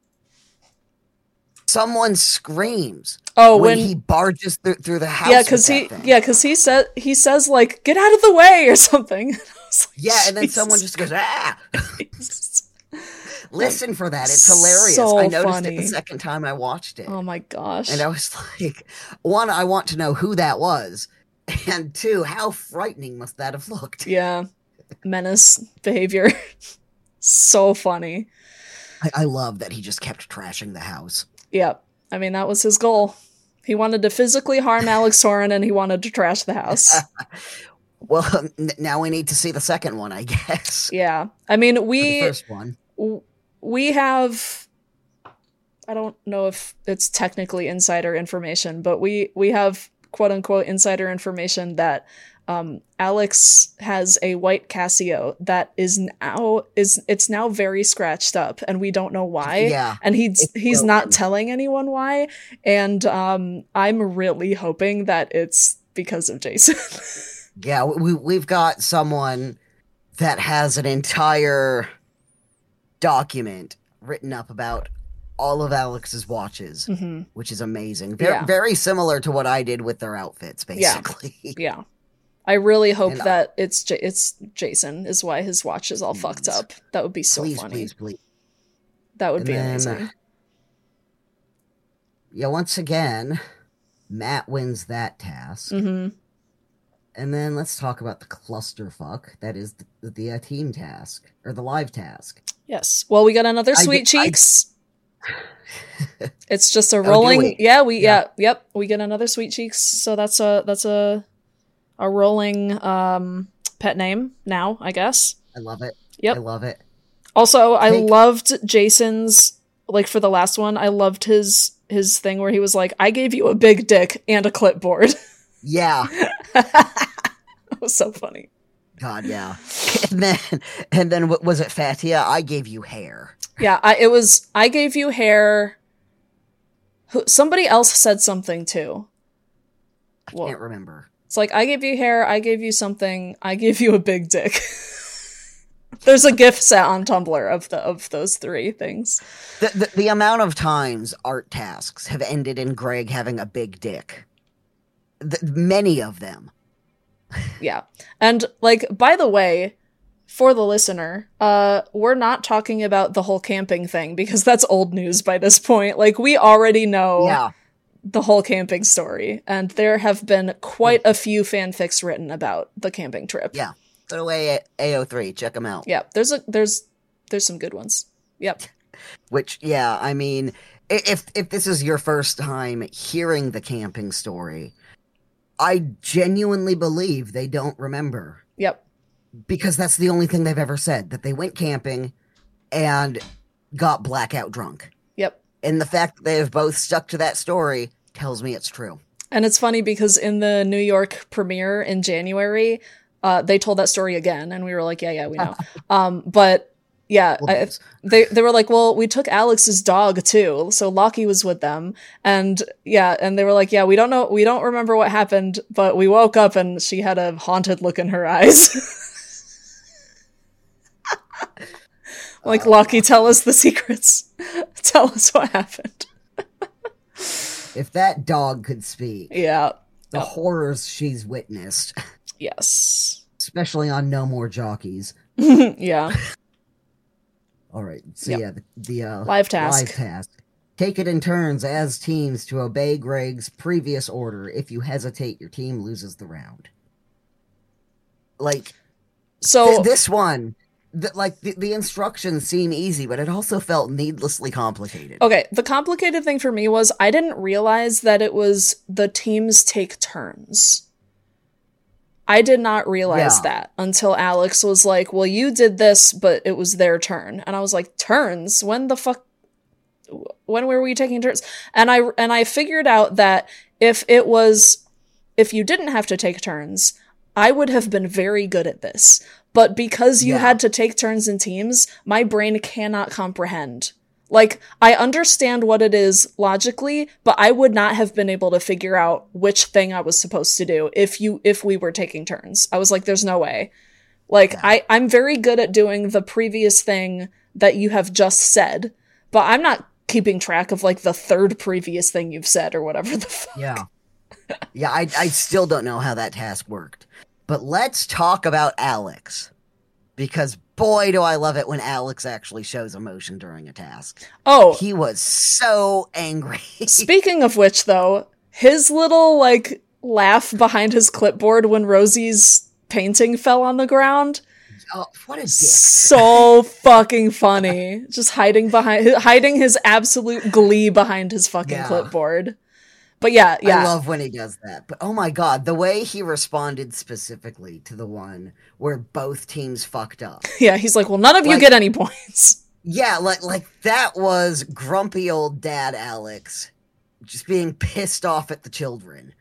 Someone screams Oh, when, when, he barges through, through the house. yeah, with because that he thing. yeah, because he said he says like get out of the way or something. I was like, Yeah, and then Jesus someone just goes, ah! Christ. Listen for that. It's hilarious. So I noticed funny. it the second time I watched it. Oh my gosh. And I was like, one, I want to know who that was. And two, how frightening must that have looked? Yeah. Menace behavior. So funny. I, I love that he just kept trashing the house. Yep. I mean, that was his goal. He wanted to physically harm Alex Soren and he wanted to trash the house. Well, n- now we need to see the second one, I guess. Yeah. I mean, we... For the first one. W- we have... I don't know if it's technically insider information, but we, we have quote-unquote insider information that um, Alex has a white Casio that is now... is it's now very scratched up, and we don't know why. Yeah. And he's it's he's broken. not telling anyone why, and um, I'm really hoping that it's because of Jason. Yeah, we, we've got someone that has an entire document written up about all of Alex's watches, Mm-hmm. which is amazing. Very, Yeah. very similar to what I did with their outfits, Yeah. basically. Yeah. I really hope And I- that it's J- it's Jason is why his watch is all fucked Please. up. That would be so please, funny. please, please. That would And be then, amazing. Yeah, once again, Matt wins that task. Mm-hmm. And then let's talk about the clusterfuck. That is the, the uh, team task, or the live task. Yes. Well, we got another I Sweet did- I- Cheeks. It's just a do rolling. we? Yeah, we yeah. Yeah. Yep. We get another Sweet Cheeks. So that's a that's a a rolling um pet name now, I guess. I love it. Yep. I love it. Also, I Take- loved Jason's, like, for the last one, I loved his his thing where he was like, I gave you a big dick and a clipboard. Yeah. That was so funny. God, yeah. And then, and then what was it, Fatia? I gave you hair. Yeah, I, it was, I gave you hair. Who, somebody else said something too. I Well, can't remember. it's like, I gave you hair, I gave you something, I gave you a big dick. There's a GIF set on Tumblr of the of those three things. The, the the amount of times art tasks have ended in Greg having a big dick. The, many of them. Yeah. And, like, by the way, for the listener, uh, we're not talking about the whole camping thing because that's old news by this point. Like, we already know Yeah. the whole camping story, and there have been quite a few fanfics written about the camping trip. Yeah. Put away A O three. Check them out. Yeah, there's a there's there's some good ones. Yep. Which, yeah, I mean, i- if if this is your first time hearing the camping story, I genuinely believe they don't remember. Yep. Because that's the only thing they've ever said, that they went camping and got blackout drunk. Yep. And the fact that they have both stuck to that story tells me it's true. And it's funny because in the New York premiere in January, uh, they told that story again, and we were like, yeah, yeah, we know. um, but yeah, Well, I, they they were like, well, we took Alex's dog too, so Lockie was with them, and yeah, and they were like, yeah, we don't know, we don't remember what happened, but we woke up and she had a haunted look in her eyes. Like, Uh, Lockie, tell us the secrets. Tell us what happened. If that dog could speak, Yeah. the Yep. horrors she's witnessed, Yes. especially on No More Jockeys. Yeah. All right, so Yep. yeah, the, the uh, Live task. live task. Take it in turns as teams to obey Greg's previous order. If you hesitate, your team loses the round. Like, So th- this one, th- like, the, the instructions seem easy, but it also felt needlessly complicated. okay, the complicated thing for me was I didn't realize that it was the teams take turns. I did not realize Yeah. that until Alex was like, well, you did this, but it was their turn. And I was like, turns? When the fuck? When were we taking turns? And I, and I figured out that if it was, if you didn't have to take turns, I would have been very good at this. But because you Yeah. had to take turns in teams, my brain cannot comprehend. Like, I understand what it is logically, but I would not have been able to figure out which thing I was supposed to do if you if we were taking turns. I was like, there's no way. Like, Yeah. I, I'm very good at doing the previous thing that you have just said, but I'm not keeping track of, like, the third previous thing you've said or whatever the fuck. Yeah. Yeah, I, I still don't know how that task worked. But let's talk about Alex. because boy, do I love it when Alex actually shows emotion during a task. Oh, he was so angry. Speaking of which, though, his little, like, laugh behind his clipboard when Rosie's painting fell on the ground. Oh, what a dick. So fucking funny. Just hiding behind, hiding his absolute glee behind his fucking yeah. clipboard. But yeah, yeah. I love when he does that. But oh my god, the way he responded specifically to the one where both teams fucked up. Yeah, he's like, well, none of like, you get any points. Yeah, like like that was grumpy old dad Alex just being pissed off at the children.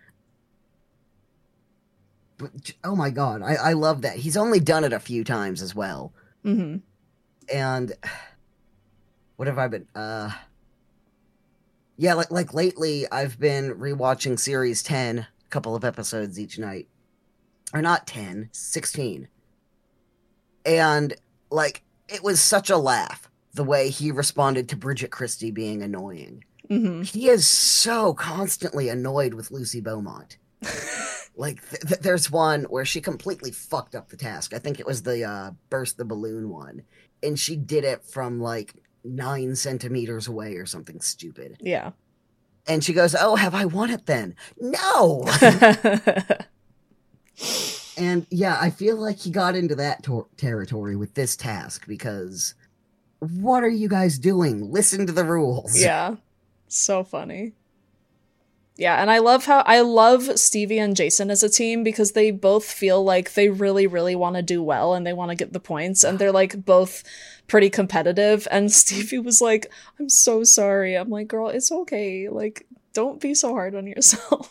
But, oh my god, I, I love that. He's only done it a few times as well. Mm-hmm. And what have I been... Uh... Yeah, like like lately, I've been rewatching Series ten, a couple of episodes each night. Or not ten, sixteen. And, like, it was such a laugh, the way he responded to Bridget Christie being annoying. Mm-hmm. He is so constantly annoyed with Lucy Beaumont. Like, th- th- there's one where she completely fucked up the task. I think it was the uh, burst the balloon one. And she did it from, like... nine centimeters away or something stupid. Yeah. And she goes, oh, have I won it then? No! And yeah, I feel like he got into that tor- territory with this task because what are you guys doing? Listen to the rules. Yeah. So funny. Yeah, and I love how I love Stevie and Jason as a team because they both feel like they really, really want to do well and they want to get the points and they're like both pretty competitive. And Stevie was like, I'm so sorry. I'm like, girl, it's okay. Like, don't be so hard on yourself.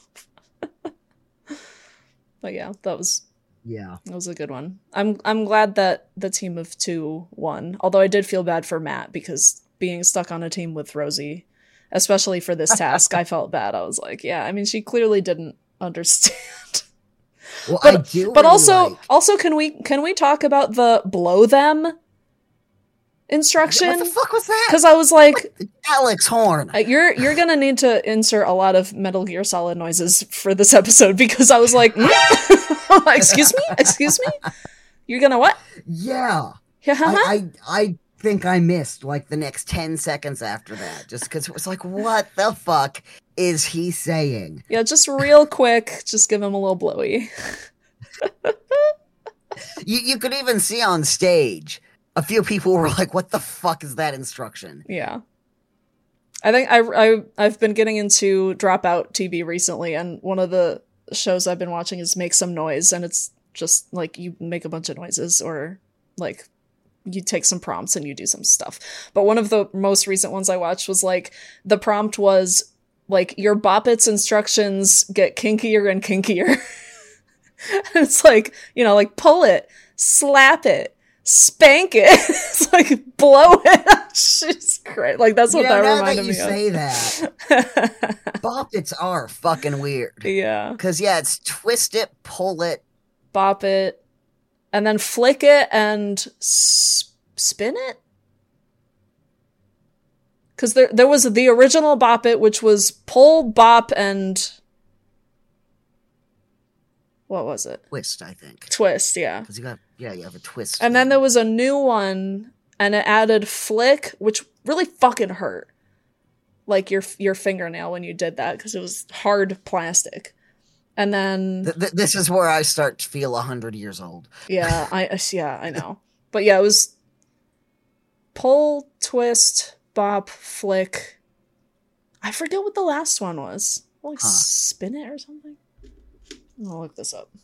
But yeah, that was yeah, that was a good one. I'm I'm glad that the team of two won. Although I did feel bad for Matt because being stuck on a team with Rosie, especially for this task, I felt bad. I was like, yeah, I mean, she clearly didn't understand. Well, but, I do. But really also, like... also, can we can we talk about the blow them instruction? What the fuck was that? Because I was like, what? Alex Horn. Uh, you're you're gonna need to insert a lot of Metal Gear Solid noises for this episode because I was like, mm? excuse me, excuse me, you're gonna what? Yeah. Yeah. I, I I think I missed like the next ten seconds after that just because it was like, what the fuck is he saying? Yeah, just real quick, just give him a little blowy. you you could even see on stage a few people were like, what the fuck is that instruction? Yeah. I think I, I, I've been getting into Dropout T V recently, and one of the shows I've been watching is Make Some Noise, and it's just, like, you make a bunch of noises, or, like, you take some prompts and you do some stuff. But one of the most recent ones I watched was, like, the prompt was, like, your Bop It's instructions get kinkier and kinkier. It's like, you know, like, pull it, slap it, spank it. It's like, blow it. She's great. Like, that's what yeah, that now reminded that you me of. say that, Bop It's are fucking weird. Yeah. Because, yeah, it's twist it, pull it, bop it, and then flick it and s- spin it? Because there, there was the original Bop It, which was pull, bop, and... What was it? Twist, I think. Twist, yeah. Because you got, yeah, you have a twist. And then there was a new one, and it added flick, which really fucking hurt. Like your your fingernail when you did that, because it was hard plastic. And then... Th- th- this is where I start to feel one hundred years old. Yeah, I yeah, I know. But yeah, it was pull, twist, bop, flick. I forget what the last one was. Like huh. Spin it or something? I'll look this up.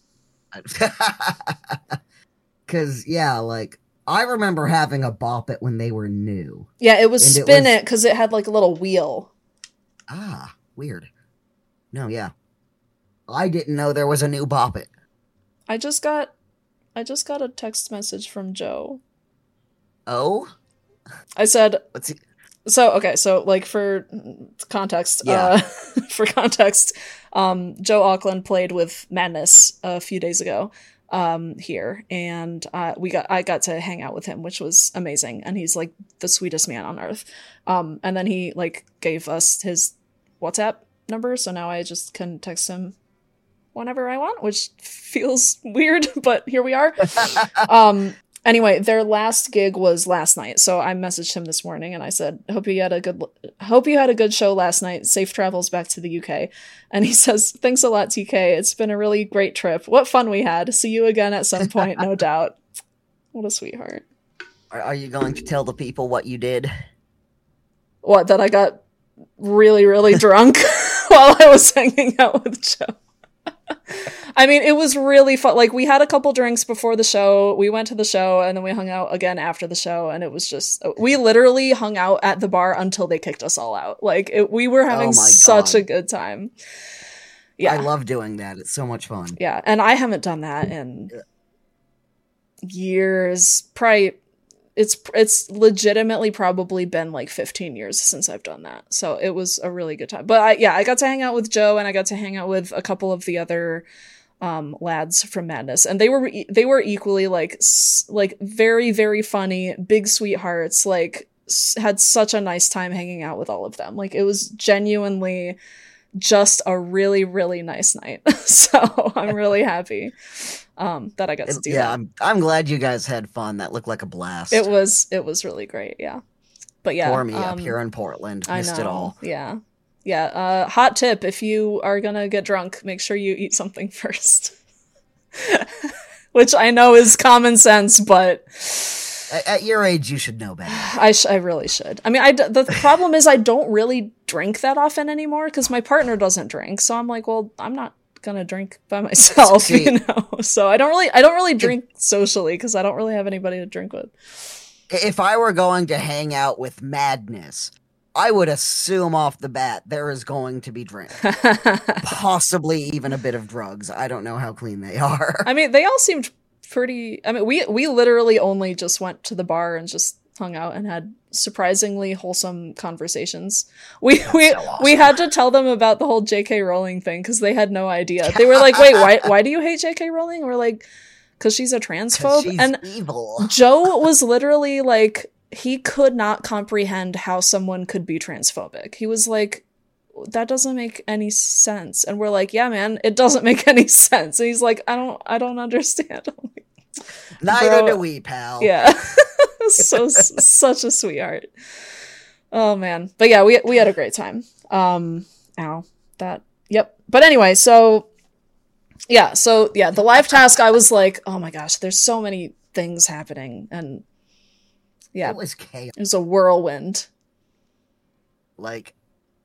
Because, yeah, like, I remember having a Bop It when they were new. Yeah, it was and spin it because it, it had, like, a little wheel. Ah, weird. No, yeah. I didn't know there was a new Bop It. I just got... I just got a text message from Joe. Oh? I said... What's he... So, okay, so, like, for context, yeah. uh, for context, um, Joe Auckland played with Madness a few days ago, um, here, and, uh, we got, I got to hang out with him, which was amazing, and he's, like, the sweetest man on earth, um, and then he, like, gave us his WhatsApp number, so now I just can text him whenever I want, which feels weird, but here we are. um, Anyway, their last gig was last night, so I messaged him this morning and I said, "Hope you had a good, hope you had a good show last night. Safe travels back to the U K." And he says, "Thanks a lot, T K. It's been a really great trip. What fun we had. See you again at some point, no doubt." What a sweetheart. Are, are you going to tell the people what you did? What, that I got really, really drunk while I was hanging out with Joe? I mean, it was really fun. Like, we had a couple drinks before the show, we went to the show, and then we hung out again after the show, and it was just, we literally hung out at the bar until they kicked us all out. Like, it, we were having oh such God. a good time. Yeah. I love doing that. It's so much fun. Yeah, and I haven't done that in years. Probably, it's it's legitimately probably been like fifteen years since I've done that. So it was a really good time. But I, yeah, I got to hang out with Joe, and I got to hang out with a couple of the other um, lads from Madness, and they were they were equally like like very very funny, big sweethearts. Like, had such a nice time hanging out with all of them. Like, it was genuinely just a really really nice night. So I'm really happy um that I got to do yeah, that. I'm I'm glad you guys had fun. That looked like a blast. It was it was really great, yeah. But yeah, poor me um, up here in Portland. Missed it all. Yeah. Yeah. Uh hot tip, if you are gonna get drunk, make sure you eat something first. Which I know is common sense, but at, at your age you should know better. I sh- I really should. I mean, I d- the problem is I don't really drink that often anymore because my partner doesn't drink. So I'm like, well, I'm not gonna drink by myself, See, you know. So I don't really, I don't really drink if, socially because I don't really have anybody to drink with. If I were going to hang out with Madness, I would assume off the bat there is going to be drink, possibly even a bit of drugs. I don't know how clean they are. I mean, they all seemed pretty. I mean, we we literally only just went to the bar and just hung out and had surprisingly wholesome conversations. We That's we so awesome. we had to tell them about the whole J K Rowling thing because they had no idea. They were like, "Wait, why why do you hate J K Rowling?" We're like, "Because she's a transphobe." She's and evil. Joe was literally like, he could not comprehend how someone could be transphobic. He was like, "That doesn't make any sense." And we're like, "Yeah, man, it doesn't make any sense." And he's like, "I don't I don't understand." Like, neither Bro, do we, pal. Yeah. So such a sweetheart. Oh man. But yeah, we we had a great time. Um ow. That yep. But anyway, so yeah, so yeah, the live task, I was like, oh my gosh, there's so many things happening, and yeah. It was chaos. It was a whirlwind. Like,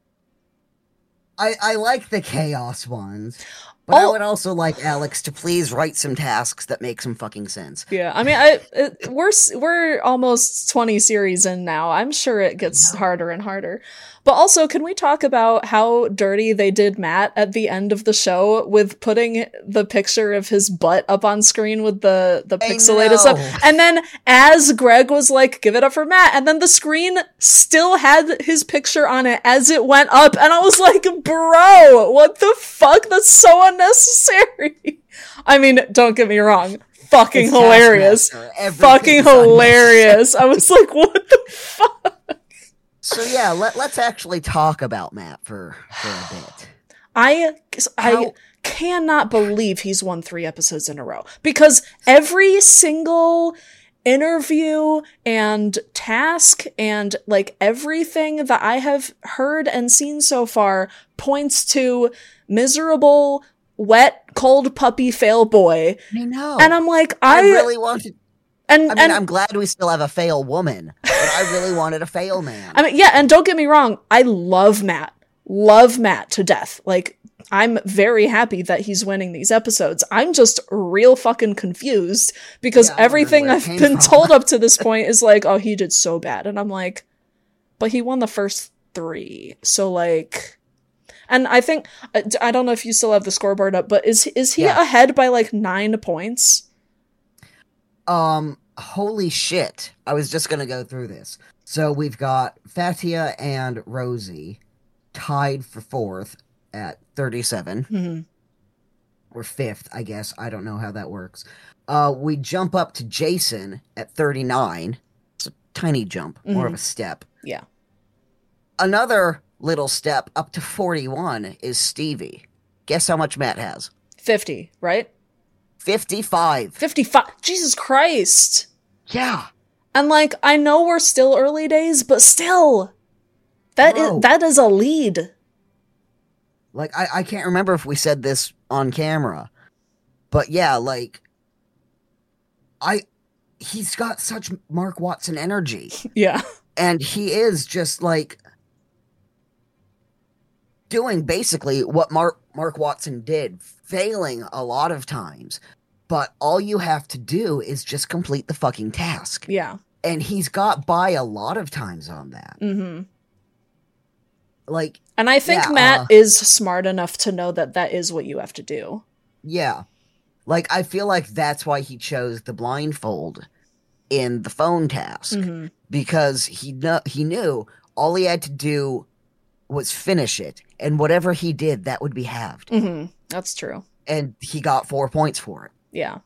I I like the chaos ones. But oh. I would also like Alex to please write some tasks that make some fucking sense. Yeah, I mean, I it, we're we're almost twenty series in now. I'm sure it gets harder and harder. But also, can we talk about how dirty they did Matt at the end of the show with putting the picture of his butt up on screen with the, the pixelated stuff? And then as Greg was like, "Give it up for Matt," and then the screen still had his picture on it as it went up. And I was like, bro, what the fuck? That's so unnecessary. I mean, don't get me wrong. Fucking it's hilarious. Fucking hilarious. I was like, what the fuck? So yeah, let, let's actually talk about Matt for, for a bit. I I How- cannot believe he's won three episodes in a row, because every single interview and task and like everything that I have heard and seen so far points to miserable, wet, cold puppy fail boy. I know. And I'm like, I, I really wanted... And, I mean, and, I'm glad we still have a fail woman, but I really wanted a fail man. I mean, yeah, and don't get me wrong, I love Matt. Love Matt to death. Like, I'm very happy that he's winning these episodes. I'm just real fucking confused because yeah, everything I've been from. told up to this point is like, oh, he did so bad. And I'm like, but he won the first three. So, like... And I think... I don't know if you still have the scoreboard up, but is, is he yeah. ahead by, like, nine points? Um, holy shit. I was just gonna go through this. So we've got Fatia and Rosie tied for fourth at thirty-seven. Mm-hmm. Or fifth, I guess. I don't know how that works. Uh, we jump up to Jason at thirty-nine. It's a tiny jump, more mm-hmm. of a step. Yeah. Another little step up to forty-one is Stevie. Guess how much Matt has? fifty, right? fifty-five. fifty-five. Jesus Christ. Yeah. And, like, I know we're still early days, but still, that is, Bro. that is a lead. Like, I, I can't remember if we said this on camera, but yeah, like, I, he's got such Mark Watson energy. Yeah. And he is just, like, doing basically what Mark, Mark Watson did, failing a lot of times. But all you have to do is just complete the fucking task. Yeah. And he's got by a lot of times on that. Mm-hmm. Like, and I think yeah, Matt uh, is smart enough to know that that is what you have to do. Yeah. Like, I feel like that's why he chose the blindfold in the phone task. Mm-hmm. Because he, kn- he knew all he had to do was finish it. And whatever he did, that would be halved. Mm-hmm. That's true. And he got four points for it. Yeah.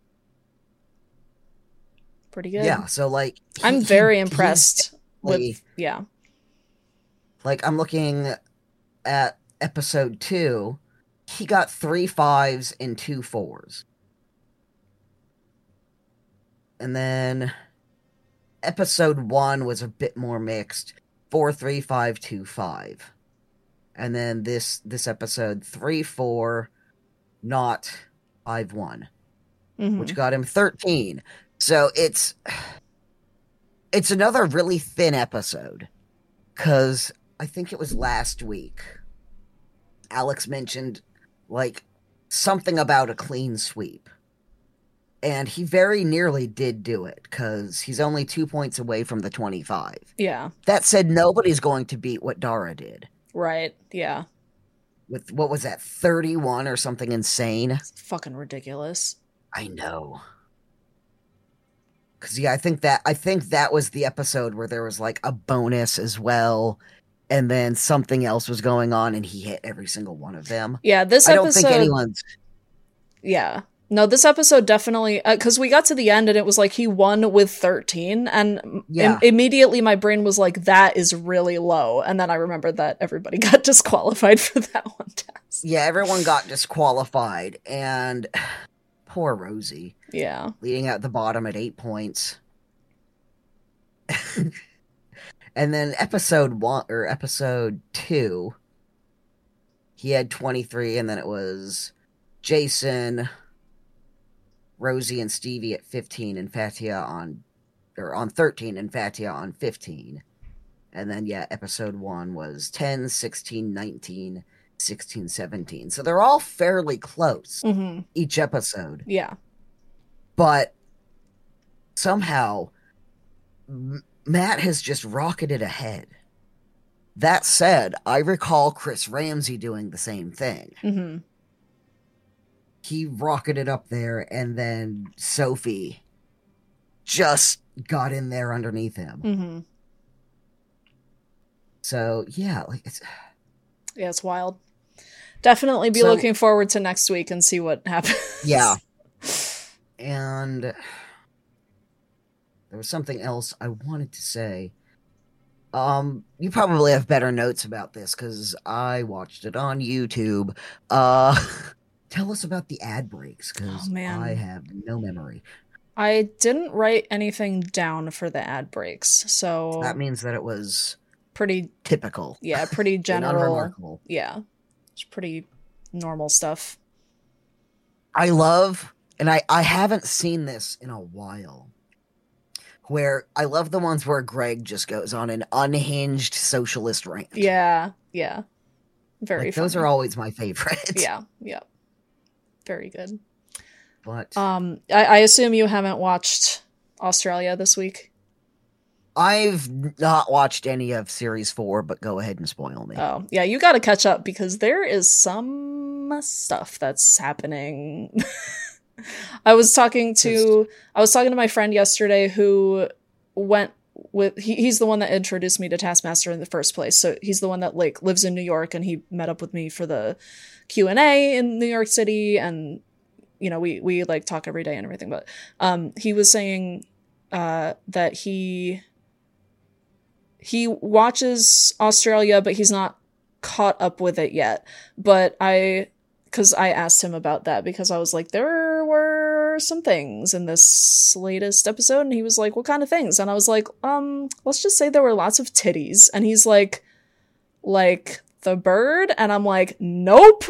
Pretty good. Yeah, so, like... He, I'm very he, impressed with... Yeah. Like, I'm looking at episode two. He got three fives and two fours. And then episode one was a bit more mixed. Four, three, five, two, five. And then this this episode, three, four, not five, one. Mm-hmm. Which got him thirteen. So it's it's another really thin episode. Because I think it was last week, Alex mentioned, like, something about a clean sweep. And he very nearly did do it, because he's only two points away from the twenty-five. Yeah. That said, nobody's going to beat what Dara did. Right, yeah. With, what was that, thirty-one or something insane? It's fucking ridiculous. I know. Because, yeah, I think that, I think that was the episode where there was, like, a bonus as well, and then something else was going on, and he hit every single one of them. Yeah, this I episode... I don't think anyone's... Yeah. No, this episode definitely... Because uh, we got to the end, and it was like he won with thirteen, and yeah. im- immediately my brain was like, that is really low. And then I remembered that everybody got disqualified for that one test. Yeah, everyone got disqualified, and... Poor Rosie. Yeah. Leading out the bottom at eight points. And then episode one, or episode two, he had twenty-three, and then it was Jason, Rosie, and Stevie at fifteen, and Fatia on, or on thirteen, and Fatia on fifteen. And then, yeah, episode one was ten, sixteen, nineteen, sixteen, seventeen. So they're all fairly close, mm-hmm. each episode. Yeah. But somehow, M- Matt has just rocketed ahead. That said, I recall Chris Ramsey doing the same thing. Mm-hmm. He rocketed up there, and then Sophie just got in there underneath him. Mm-hmm. So, yeah, like it's... Yeah, it's wild. Definitely be so, looking forward to next week and see what happens. Yeah. And there was something else I wanted to say. Um, you probably have better notes about this because I watched it on YouTube. Uh, tell us about the ad breaks because oh, I have no memory. I didn't write anything down for the ad breaks, so that means that it was pretty typical. Yeah, pretty general. Unremarkable. Yeah, it's pretty normal stuff. I love, and I I haven't seen this in a while. Where I love the ones where Greg just goes on an unhinged socialist rant. Yeah, yeah. Very like, funny. Those are always my favorite. Yeah, yeah. Very good. But um, I, I assume you haven't watched Australia this week? I've not watched any of series four, but go ahead and spoil me. Oh, yeah, you gotta catch up because there is some stuff that's happening. I was talking to I was talking to my friend yesterday who went with he, he's the one that introduced me to Taskmaster in the first place. So he's the one that like lives in New York, and he met up with me for the Q and A in New York City, and you know, we we like talk every day and everything. But um he was saying uh that he he watches Australia, but he's not caught up with it yet. But I Because I asked him about that because I was like, there were were some things in this latest episode. And he was like, what kind of things? And I was like, um, let's just say there were lots of titties. And he's like, like the bird? And I'm like, nope.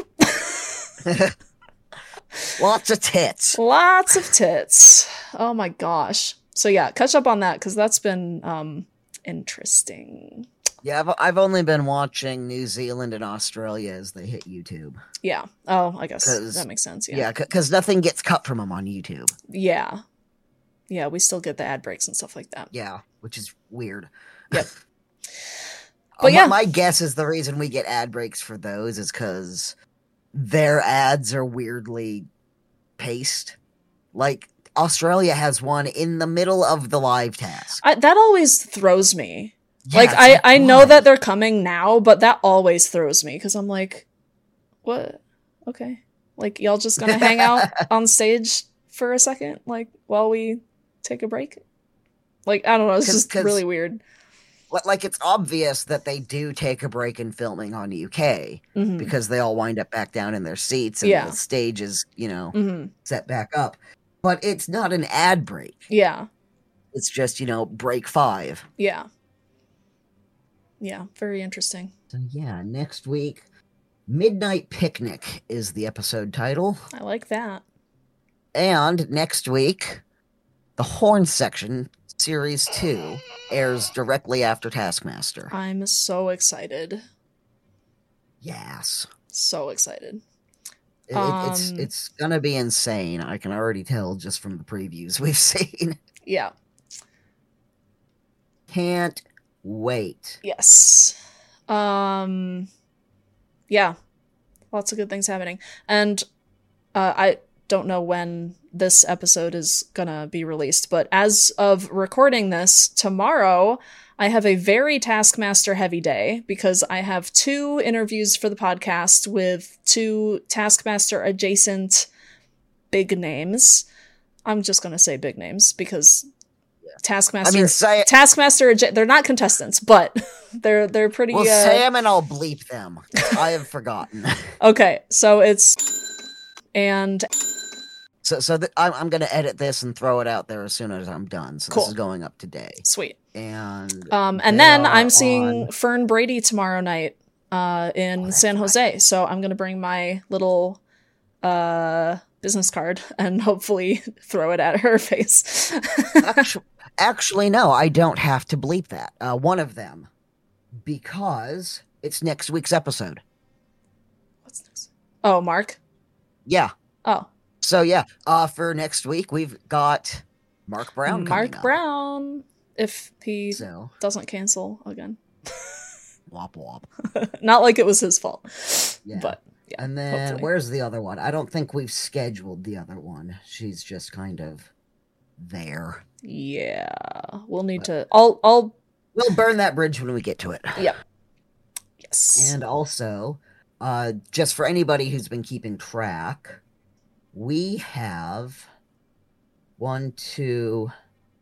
Lots of tits. Lots of tits. Oh my gosh. So yeah, catch up on that because that's been um interesting. Yeah, I've, I've only been watching New Zealand and Australia as they hit YouTube. Yeah. Oh, I guess that makes sense. Yeah. Yeah, because nothing gets cut from them on YouTube. Yeah. Yeah, we still get the ad breaks and stuff like that. Yeah, which is weird. Yep. But uh, yeah, my, my guess is the reason we get ad breaks for those is because their ads are weirdly paced. Like, Australia has one in the middle of the live task. I, that always throws me. Yeah, like, I, like, I know that they're coming now, but that always throws me because I'm like, what? Okay. Like, y'all just gonna hang out on stage for a second? Like, while we take a break? Like, I don't know. It's just really weird. Like, it's obvious that they do take a break in filming on U K mm-hmm. because they all wind up back down in their seats and yeah. the stage is, you know, mm-hmm. set back up. But it's not an ad break. Yeah. It's just, you know, break five. Yeah. Yeah, very interesting. So yeah, next week, Midnight Picnic is the episode title. I like that. And next week, the Horn Section, Series two, airs directly after Taskmaster. I'm so excited. Yes. So excited. It, um, it's it's gonna be insane. I can already tell just from the previews we've seen. Yeah. Can't wait. Yes. Um yeah. Lots of good things happening. And uh, I don't know when this episode is gonna be released, but as of recording this, tomorrow I have a very Taskmaster heavy day because I have two interviews for the podcast with two Taskmaster adjacent big names. I'm just gonna say big names because Taskmaster, I mean, say, Taskmaster, they're not contestants, but they're they're pretty. Well, uh, say them and I'll bleep them. I have forgotten. Okay, so it's and so so th- I'm I'm gonna edit this and throw it out there as soon as I'm done. So cool. This is going up today. Sweet. And um and then I'm seeing on... Fern Brady tomorrow night, uh in oh, San Jose. Right. So I'm gonna bring my little uh business card and hopefully throw it at her face. actually, actually, no, I don't have to bleep that. Uh, one of them, because it's next week's episode. What's next? Oh, Mark? Yeah. Oh. So, yeah, uh, for next week, we've got Mark Brown coming Mark up. Brown, if he so. doesn't cancel again. Wop wop. Not like it was his fault. Yeah. But, yeah. And then, hopefully. Where's the other one? I don't think we've scheduled the other one. She's just kind of there. Yeah, we'll need but to. I'll. I'll. We'll burn that bridge when we get to it. Yep. Yes. And also, uh, just for anybody who's been keeping track, we have one, two,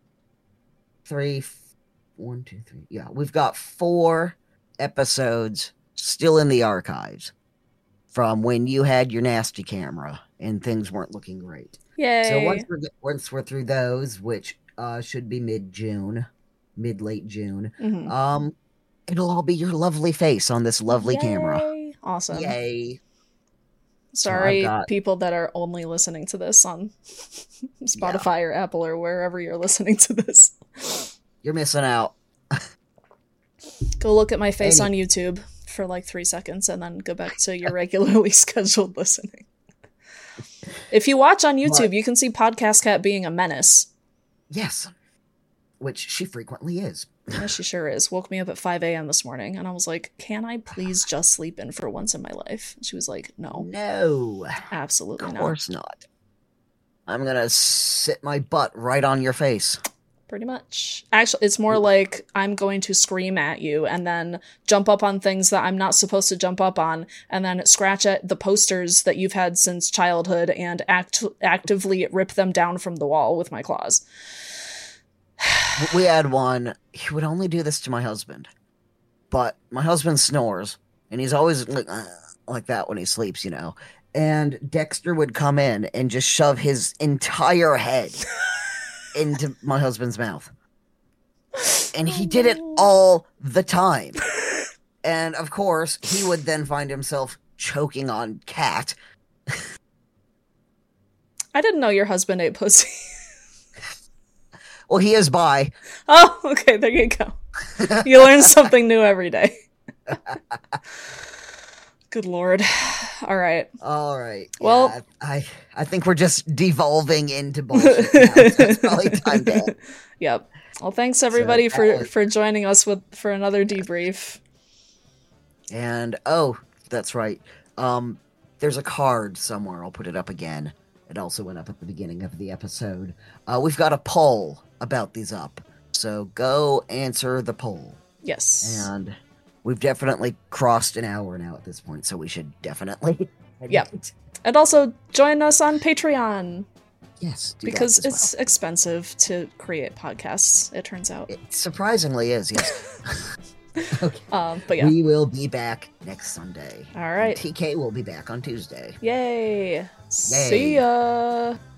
three, one, two, three. Yeah, we've got four episodes still in the archives from when you had your nasty camera and things weren't looking great. Yay! So once we're once we're through those, which uh, should be mid June, mid late June, mm-hmm. um, it'll all be your lovely face on this lovely Yay. Camera. Awesome! Yay! Sorry, so got... people that are only listening to this on Spotify yeah. or Apple or wherever you're listening to this. You're missing out. Go look at my face Any... on YouTube for like three seconds, and then go back to your regularly scheduled listening. If you watch on YouTube, but, you can see Podcast Cat being a menace. Yes. Which she frequently is. Yeah, she sure is. Woke me up at five a.m. this morning, and I was like, can I please just sleep in for once in my life? And she was like, no. No. Absolutely not. Of course not. not. I'm going to sit my butt right on your face. Pretty much. Actually, it's more like I'm going to scream at you and then jump up on things that I'm not supposed to jump up on and then scratch at the posters that you've had since childhood and act- actively rip them down from the wall with my claws. We had one. He would only do this to my husband. But my husband snores, and he's always like, uh, like that when he sleeps, you know. and Dexter would come in and just shove his entire head into my husband's mouth. And he did it all the time. And of course, he would then find himself choking on Cat. I didn't know your husband ate pussy. Well, he is bi. Oh, okay, there you go. You learn something new every day. Good Lord. All right. All right. Well, yeah, I I think we're just devolving into bullshit now. So it's probably time to end. Yep. Well, thanks everybody So for, was... for joining us with for another debrief. And oh, that's right. Um, there's a card somewhere. I'll put it up again. It also went up at the beginning of the episode. Uh, we've got a poll about these up. So go answer the poll. Yes. And we've definitely crossed an hour now at this point, so we should definitely... Yep. And also join us on Patreon. Yes. Because well. it's expensive to create podcasts, it turns out. It surprisingly is, yes. Okay. Um, but yeah. We will be back next Sunday. All right. And T K will be back on Tuesday. Yay. Yay. See ya.